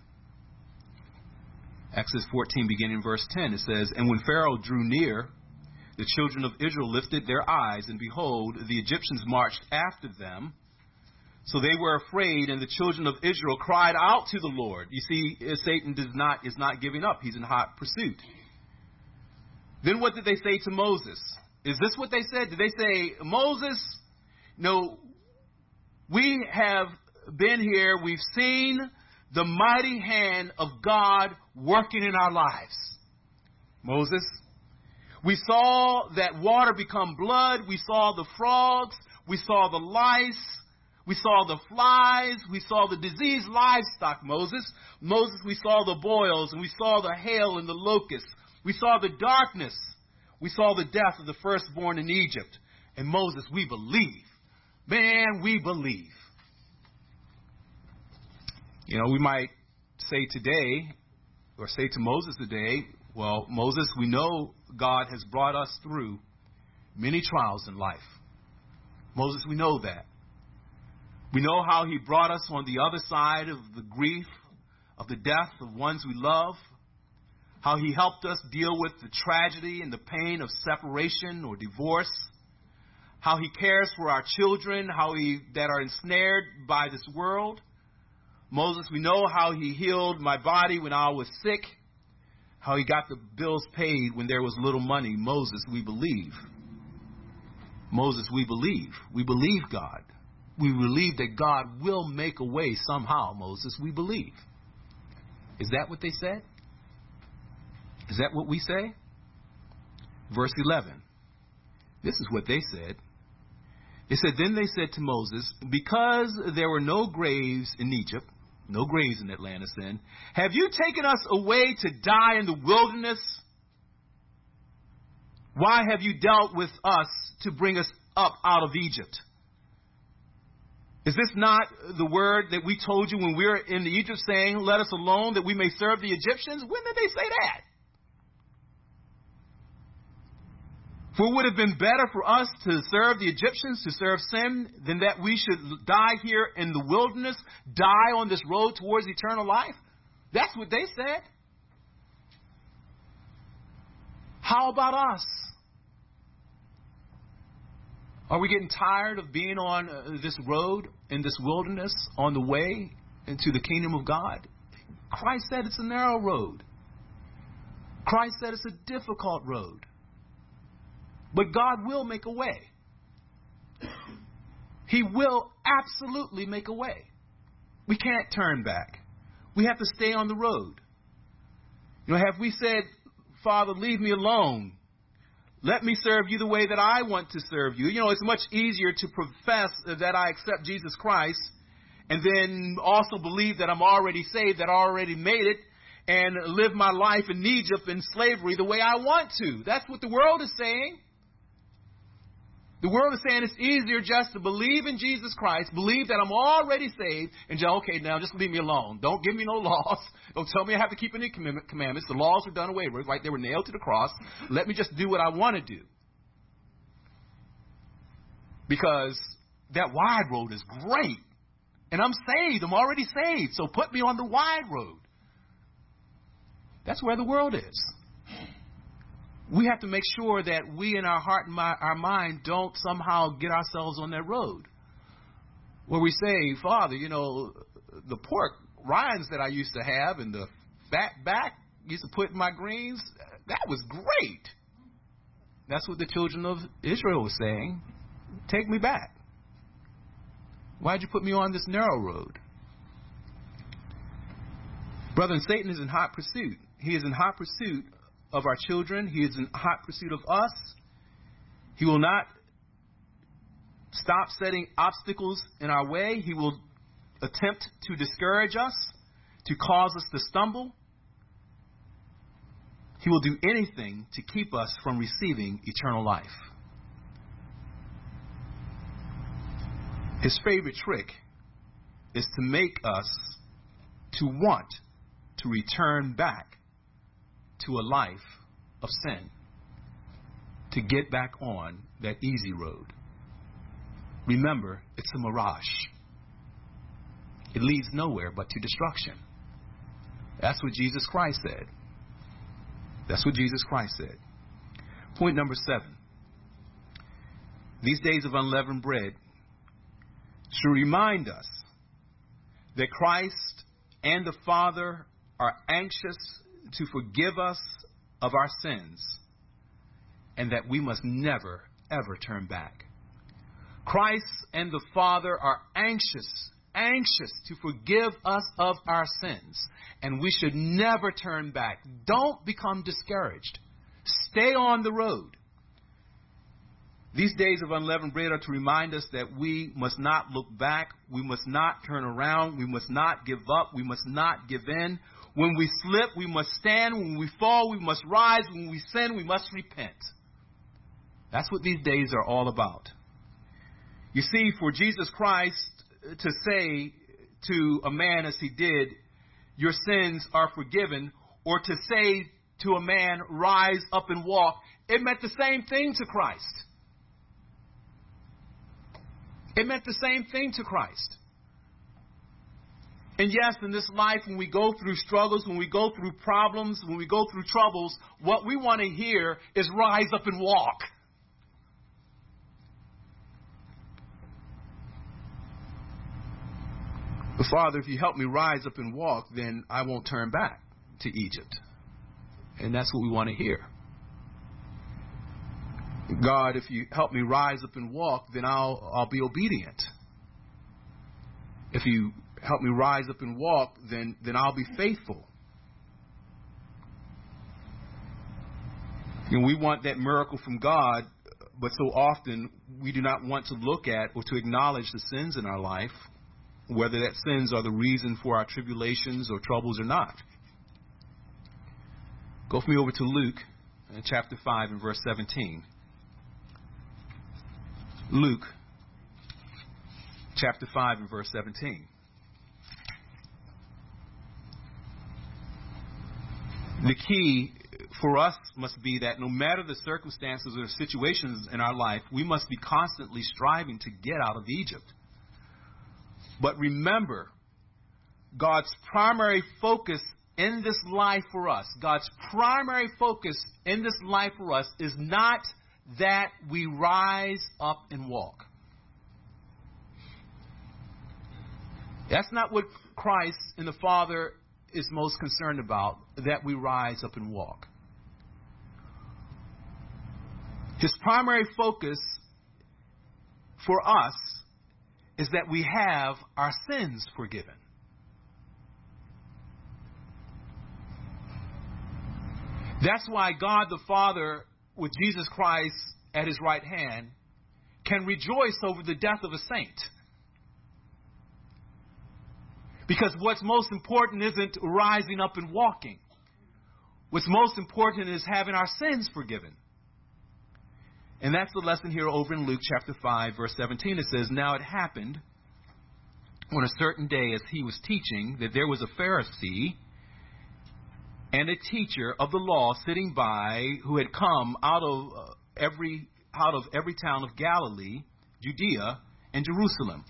Exodus fourteen, beginning in verse ten, it says, "And when Pharaoh drew near, the children of Israel lifted their eyes, and behold, the Egyptians marched after them. So they were afraid, and the children of Israel cried out to the Lord." You see, Satan does not is not giving up. He's in hot pursuit. Then what did they say to Moses? Is this what they said? Did they say, Moses, no, we have been here. We've seen the mighty hand of God working in our lives. Moses, we saw that water become blood. We saw the frogs. We saw the lice. We saw the flies. We saw the diseased livestock, Moses. Moses, we saw the boils, and we saw the hail and the locusts. We saw the darkness. We saw the death of the firstborn in Egypt. And Moses, we believe. Man, we believe. You know, we might say today, or say to Moses today, well, Moses, we know God has brought us through many trials in life. Moses, we know that. We know how he brought us on the other side of the grief, of the death of ones we love, how he helped us deal with the tragedy and the pain of separation or divorce, how he cares for our children, how he that are ensnared by this world. Moses, we know how he healed my body when I was sick, how he got the bills paid when there was little money. Moses, we believe. Moses, we believe. We believe God. We believe that God will make a way somehow, Moses. We believe. Is that what they said? Is that what we say? Verse eleven. This is what they said. It said, then they said to Moses, because there were no graves in Egypt, no graves in Atlantis then, have you taken us away to die in the wilderness? Why have you dealt with us to bring us up out of Egypt? Is this not the word that we told you when we were in Egypt, saying, let us alone that we may serve the Egyptians? When did they say that? For it would have been better for us to serve the Egyptians, to serve sin, than that we should die here in the wilderness, die on this road towards eternal life. That's what they said. How about us? Are we getting tired of being on uh, this road in this wilderness on the way into the kingdom of God? Christ said it's a narrow road. Christ said it's a difficult road. But God will make a way. He will absolutely make a way. We can't turn back. We have to stay on the road. You know, have we said, Father, leave me alone. Let me serve you the way that I want to serve you. You know, it's much easier to profess that I accept Jesus Christ and then also believe that I'm already saved, that I already made it, and live my life in Egypt in slavery the way I want to. That's what the world is saying. The world is saying it's easier just to believe in Jesus Christ, believe that I'm already saved, and just, okay, now just leave me alone. Don't give me no laws. Don't tell me I have to keep any commandments. The laws were done away with, right? They were nailed to the cross. Let me just do what I want to do. Because that wide road is great. And I'm saved. I'm already saved. So put me on the wide road. That's where the world is. We have to make sure that we in our heart and my, our mind don't somehow get ourselves on that road where we say, Father, you know, the pork rinds that I used to have and the fat back used to put in my greens, that was great. That's what the children of Israel was saying. Take me back. Why'd you put me on this narrow road? Brother, Satan is in hot pursuit. He is in hot pursuit of our children. He is in hot pursuit of us. He will not stop setting obstacles in our way. He will attempt to discourage us, to cause us to stumble. He will do anything to keep us from receiving eternal life. His favorite trick is to make us to want to return back to a life of sin, to get back on that easy road. Remember, it's a mirage. It leads nowhere but to destruction. That's what Jesus Christ said. That's what Jesus Christ said. Point number seven. These days of unleavened bread should remind us that Christ and the Father are anxious to forgive us of our sins, and that we must never, ever turn back. Christ and the Father are anxious, anxious to forgive us of our sins, and we should never turn back. Don't become discouraged. Stay on the road. These days of unleavened bread are to remind us that we must not look back. We must not turn around. We must not give up. We must not give in. When we slip, we must stand. When we fall, we must rise. When we sin, we must repent. That's what these days are all about. You see, for Jesus Christ to say to a man as he did, your sins are forgiven, or to say to a man, rise up and walk, it meant the same thing to Christ. It meant the same thing to Christ. And yes, in this life, when we go through struggles, when we go through problems, when we go through troubles, what we want to hear is rise up and walk. But Father, if you help me rise up and walk, then I won't turn back to Egypt. And that's what we want to hear. God, if you help me rise up and walk, then I'll I'll be obedient. If you help me rise up and walk, then then I'll be faithful. And we want that miracle from God, but so often we do not want to look at or to acknowledge the sins in our life, whether that sins are the reason for our tribulations or troubles or not. Go with me over to Luke, chapter five and verse seventeen. Luke, chapter five and verse seventeen. The key for us must be that no matter the circumstances or situations in our life, we must be constantly striving to get out of Egypt. But remember, God's primary focus in this life for us, God's primary focus in this life for us is not that we rise up and walk. That's not what Christ and the Father is most concerned about, that we rise up and walk. His primary focus for us is that we have our sins forgiven. That's why God the Father, with Jesus Christ at his right hand, can rejoice over the death of a saint. Because what's most important isn't rising up and walking. What's most important is having our sins forgiven. And that's the lesson here over in Luke chapter five, verse seventeen. It says, "Now it happened on a certain day as he was teaching that there was a Pharisee and a teacher of the law sitting by who had come out of uh, every out of every town of Galilee, Judea, and Jerusalem.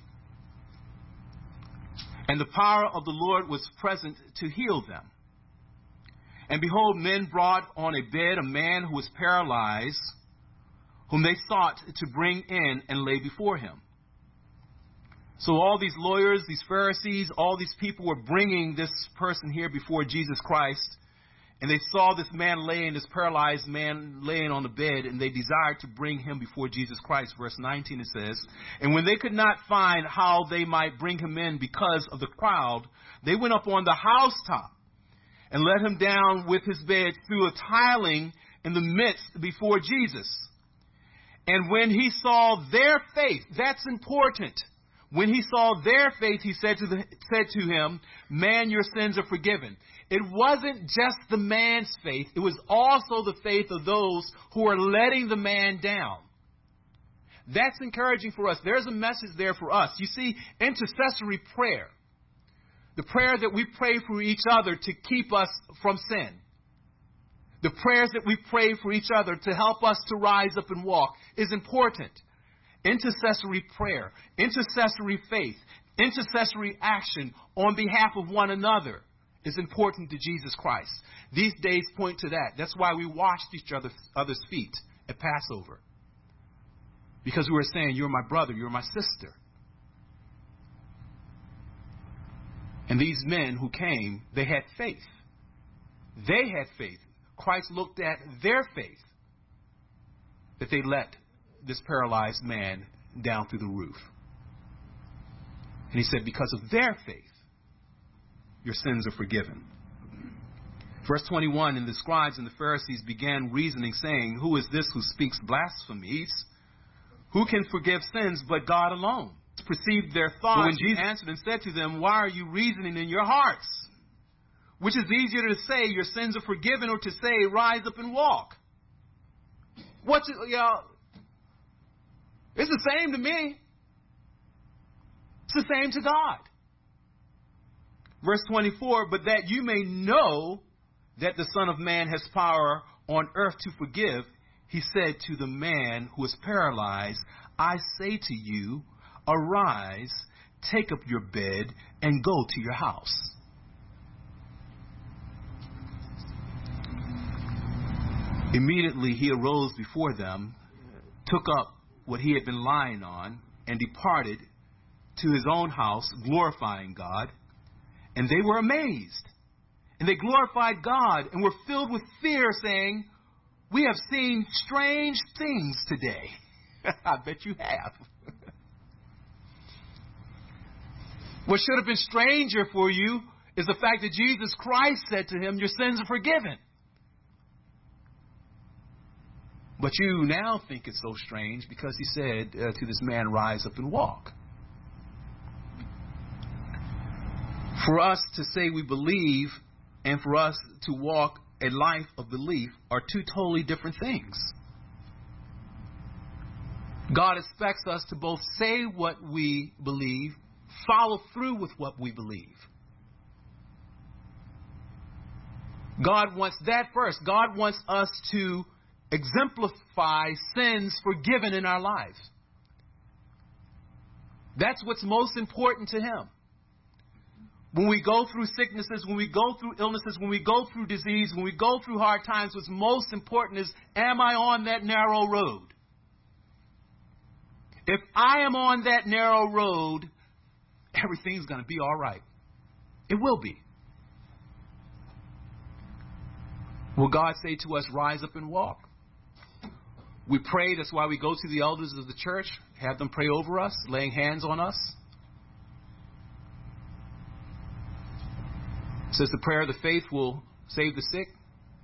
And the power of the Lord was present to heal them. And behold, men brought on a bed a man who was paralyzed, whom they sought to bring in and lay before him." So all these lawyers, these Pharisees, all these people were bringing this person here before Jesus Christ. And they saw this man laying, this paralyzed man laying on the bed, and they desired to bring him before Jesus Christ. Verse nineteen, it says, "And when they could not find how they might bring him in because of the crowd, they went up on the housetop and let him down with his bed through a tiling in the midst before Jesus. And when he saw their faith," that's important, "when he saw their faith, he said to, the, said to him, 'Man, your sins are forgiven.'" It wasn't just the man's faith. It was also the faith of those who are letting the man down. That's encouraging for us. There's a message there for us. You see, intercessory prayer, the prayer that we pray for each other to keep us from sin, the prayers that we pray for each other to help us to rise up and walk, is important. Intercessory prayer, intercessory faith, intercessory action on behalf of one another is important to Jesus Christ. These days point to that. That's why we washed each other's, other's feet at Passover. Because we were saying, "You're my brother, you're my sister." And these men who came, they had faith. They had faith. Christ looked at their faith that they let this paralyzed man down through the roof. And he said, because of their faith, your sins are forgiven. Verse twenty-one, "And the scribes and the Pharisees began reasoning, saying, 'Who is this who speaks blasphemies? Who can forgive sins but God alone?' Perceived their thoughts, but when Jesus answered and said to them, 'Why are you reasoning in your hearts? Which is easier to say, your sins are forgiven, or to say, rise up and walk?' What's it, y'all? It's the same to me. It's the same to God." Verse twenty-four, "But that you may know that the Son of Man has power on earth to forgive, he said to the man who was paralyzed, 'I say to you, arise, take up your bed and go to your house. Immediately he arose before them, took up what he had been lying on, and departed to his own house, glorifying God. And they were amazed. And they glorified God and were filled with fear, saying, "We have seen strange things today." I bet you have. What should have been stranger for you is the fact that Jesus Christ said to him, "Your sins are forgiven." But you now think it's so strange because he said uh, to this man, "Rise up and walk." For us to say we believe and for us to walk a life of belief are two totally different things. God expects us to both say what we believe, follow through with what we believe. God wants that first. God wants us to exemplify sins forgiven in our lives. That's what's most important to him. When we go through sicknesses, when we go through illnesses, when we go through disease, when we go through hard times, what's most important is, am I on that narrow road? If I am on that narrow road, everything's going to be all right. It will be. Will God say to us, "Rise up and walk"? We pray. That's why we go to the elders of the church, have them pray over us, laying hands on us. It says the prayer of the faith will save the sick.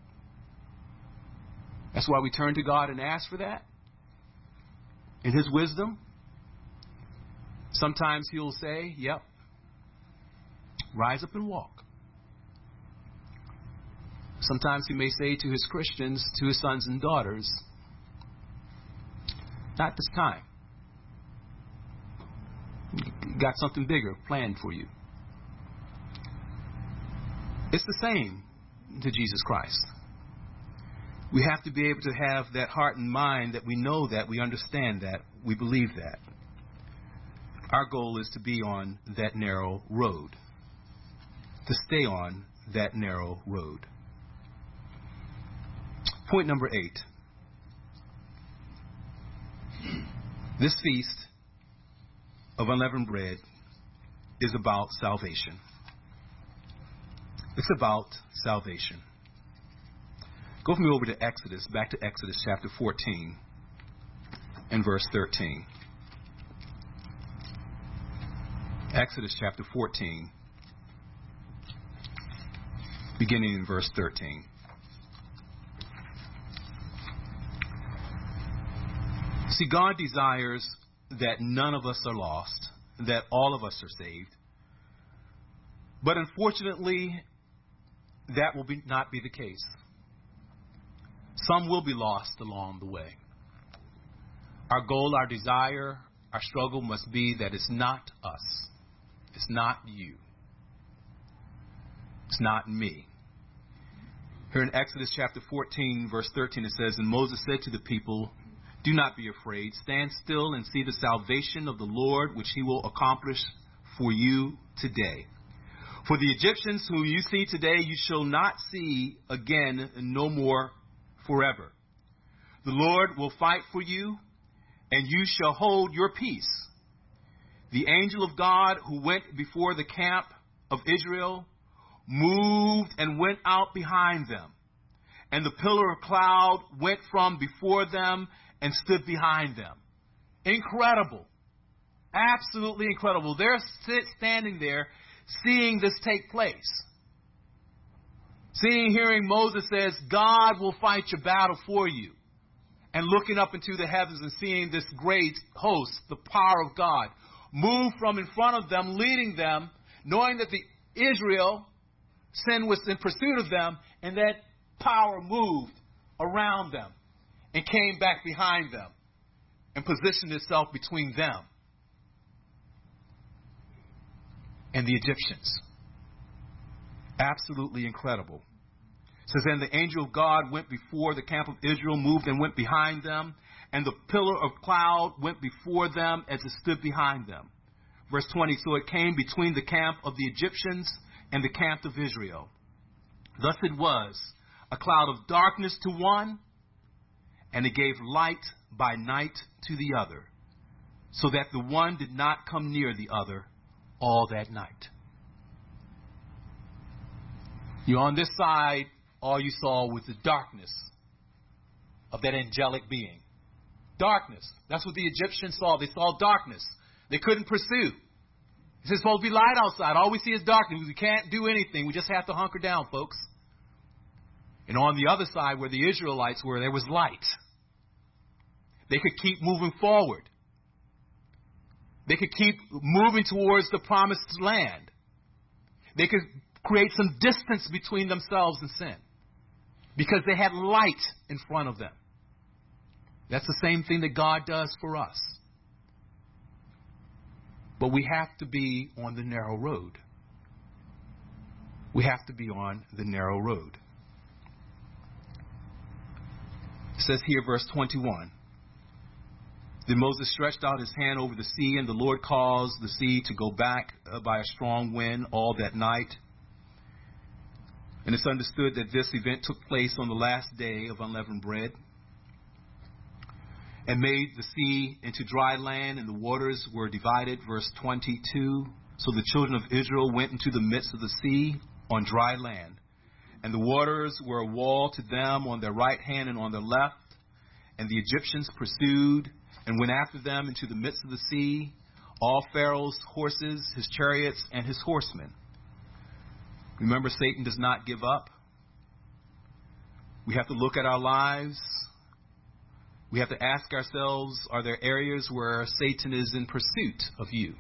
That's why we turn to God and ask for that. In his wisdom, sometimes he'll say, "Yep, rise up and walk." Sometimes he may say to his Christians, to his sons and daughters, "Not this time. Got something bigger planned for you." It's the same to Jesus Christ. We have to be able to have that heart and mind that we know that, we understand that, we believe that. Our goal is to be on that narrow road, to stay on that narrow road. Point number eight. This feast of unleavened bread is about salvation. It's about salvation. Go with me over to Exodus, back to Exodus chapter fourteen and verse thirteen. Exodus chapter fourteen, beginning in verse thirteen. See, God desires that none of us are lost, that all of us are saved. But unfortunately, that will be, not be the case. Some will be lost along the way. Our goal, our desire, our struggle must be that it's not us. It's not you. It's not me. Here in Exodus chapter fourteen, verse thirteen, it says, "And Moses said to the people, 'Do not be afraid. Stand still and see the salvation of the Lord, which he will accomplish for you today. For the Egyptians whom you see today, you shall not see again no more forever. The Lord will fight for you, and you shall hold your peace.' The angel of God who went before the camp of Israel moved and went out behind them. And the pillar of cloud went from before them and stood behind them." Incredible. Absolutely incredible. They're sit, standing there seeing this take place. Seeing, hearing Moses says, "God will fight your battle for you." And looking up into the heavens and seeing this great host, the power of God, move from in front of them, leading them, knowing that the Israel sin was in pursuit of them, and that power moved around them and came back behind them and positioned itself between them and the Egyptians. Absolutely incredible. It says, "And the angel of God went before the camp of Israel, moved and went behind them, and the pillar of cloud went before them as it stood behind them." Verse twenty, so it came between the camp of the Egyptians and the camp of Israel. Thus it was, a cloud of darkness to one, and it gave light by night to the other, so that the one did not come near the other all that night. You're on this side, all you saw was the darkness of that angelic being. Darkness. That's what the Egyptians saw. They saw darkness. They couldn't pursue. It's supposed to be light outside. All we see is darkness. We can't do anything. We just have to hunker down, folks. And on the other side, where the Israelites were, there was light. They could keep moving forward. They could keep moving towards the promised land. They could create some distance between themselves and sin because they had light in front of them. That's the same thing that God does for us. But we have to be on the narrow road. We have to be on the narrow road. It says here, verse twenty-one. Then Moses stretched out his hand over the sea, and the Lord caused the sea to go back uh, by a strong wind all that night. And it's understood that this event took place on the last day of unleavened bread, and made the sea into dry land, and the waters were divided. Verse twenty-two. So the children of Israel went into the midst of the sea on dry land, and the waters were a wall to them on their right hand and on their left. And the Egyptians pursued and went after them into the midst of the sea, all Pharaoh's horses, his chariots, and his horsemen. Remember, Satan does not give up. We have to look at our lives. We have to ask ourselves, are there areas where Satan is in pursuit of you?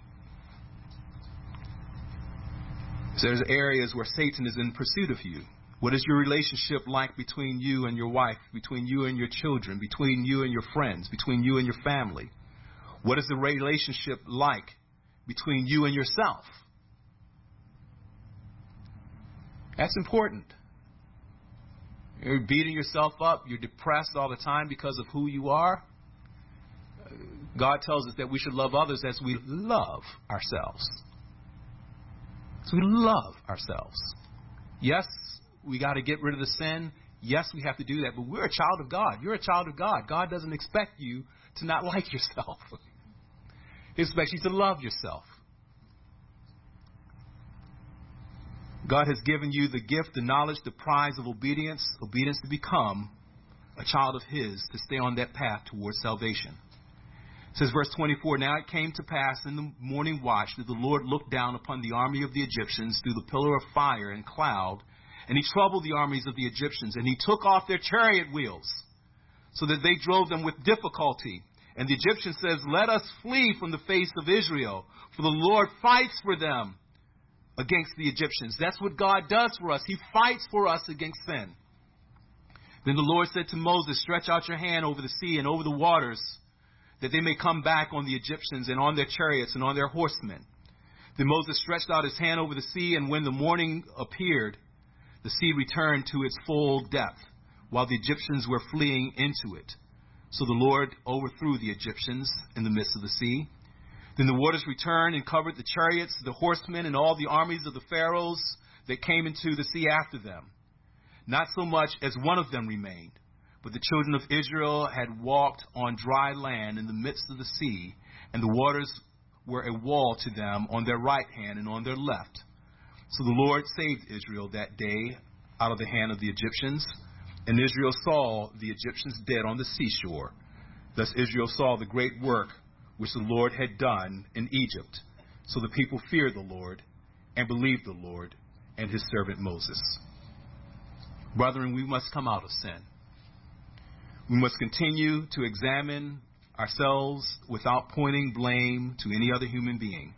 So there's areas where Satan is in pursuit of you. What is your relationship like between you and your wife, between you and your children, between you and your friends, between you and your family? What is the relationship like between you and yourself? That's important. You're beating yourself up. You're depressed all the time because of who you are. God tells us that we should love others as we love ourselves. So we love ourselves. Yes, we got to get rid of the sin. Yes, we have to do that. But we're a child of God. You're a child of God. God doesn't expect you to not like yourself. He expects you to love yourself. God has given you the gift, the knowledge, the prize of obedience, obedience to become a child of His, to stay on that path towards salvation. It says, verse twenty-four, now it came to pass in the morning watch that the Lord looked down upon the army of the Egyptians through the pillar of fire and cloud, and He troubled the armies of the Egyptians, and He took off their chariot wheels, so that they drove them with difficulty. And the Egyptian says, let us flee from the face of Israel, for the Lord fights for them against the Egyptians. That's what God does for us. He fights for us against sin. Then the Lord said to Moses, stretch out your hand over the sea and over the waters, that they may come back on the Egyptians and on their chariots and on their horsemen. Then Moses stretched out his hand over the sea, and when the morning appeared, the sea returned to its full depth, while the Egyptians were fleeing into it. So the Lord overthrew the Egyptians in the midst of the sea. Then the waters returned and covered the chariots, the horsemen, and all the armies of the pharaohs that came into the sea after them. Not so much as one of them remained, but the children of Israel had walked on dry land in the midst of the sea, and the waters were a wall to them on their right hand and on their left. So the Lord saved Israel that day out of the hand of the Egyptians, and Israel saw the Egyptians dead on the seashore. Thus Israel saw the great work which the Lord had done in Egypt. So the people feared the Lord and believed the Lord and His servant Moses. Brethren, we must come out of sin. We must continue to examine ourselves without pointing blame to any other human being.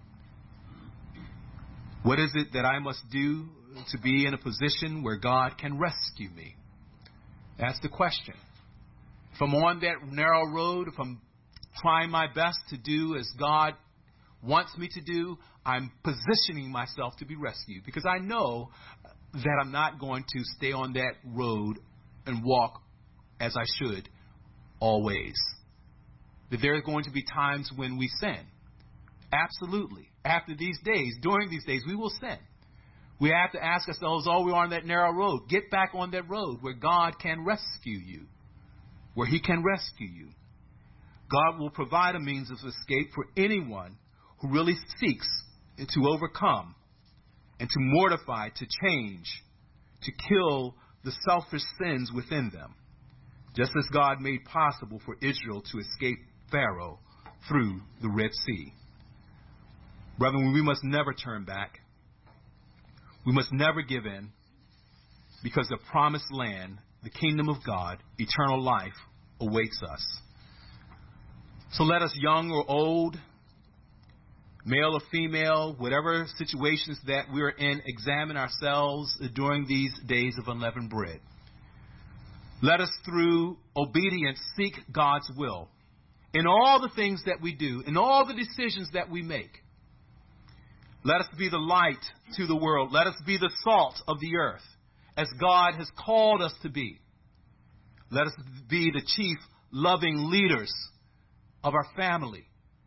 What is it that I must do to be in a position where God can rescue me? That's the question. If I'm on that narrow road, if I'm trying my best to do as God wants me to do, I'm positioning myself to be rescued, because I know that I'm not going to stay on that road and walk as I should always. That there are going to be times when we sin. Absolutely. After these days, during these days, we will sin. We have to ask ourselves, oh, we're on that narrow road. Get back on that road where God can rescue you, where he can rescue you. God will provide a means of escape for anyone who really seeks to overcome and to mortify, to change, to kill the selfish sins within them, just as God made possible for Israel to escape Pharaoh through the Red Sea. Brethren, we must never turn back. We must never give in, because the promised land, the kingdom of God, eternal life awaits us. So let us, young or old, male or female, whatever situations that we're in, examine ourselves during these days of unleavened bread. Let us, through obedience, seek God's will in all the things that we do, in all the decisions that we make. Let us be the light to the world. Let us be the salt of the earth, as God has called us to be. Let us be the chief loving leaders of our family.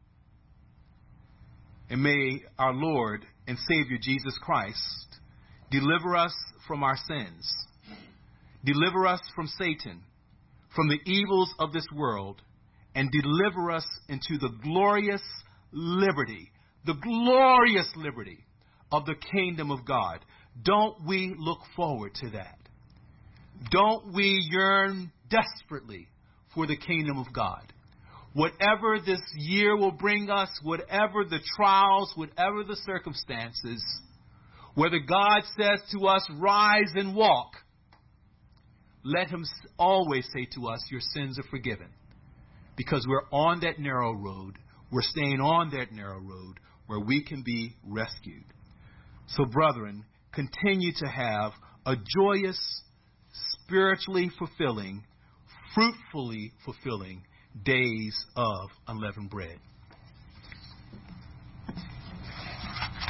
And may our Lord and Savior Jesus Christ deliver us from our sins, deliver us from Satan, from the evils of this world, and deliver us into the glorious liberty, the glorious liberty of the kingdom of God. Don't we look forward to that? Don't we yearn desperately for the kingdom of God? Whatever this year will bring us, whatever the trials, whatever the circumstances, whether God says to us, rise and walk, let him always say to us, your sins are forgiven. Because we're on that narrow road. We're staying on that narrow road where we can be rescued. So, brethren, continue to have a joyous, spiritually fulfilling, fruitfully fulfilling days of unleavened bread.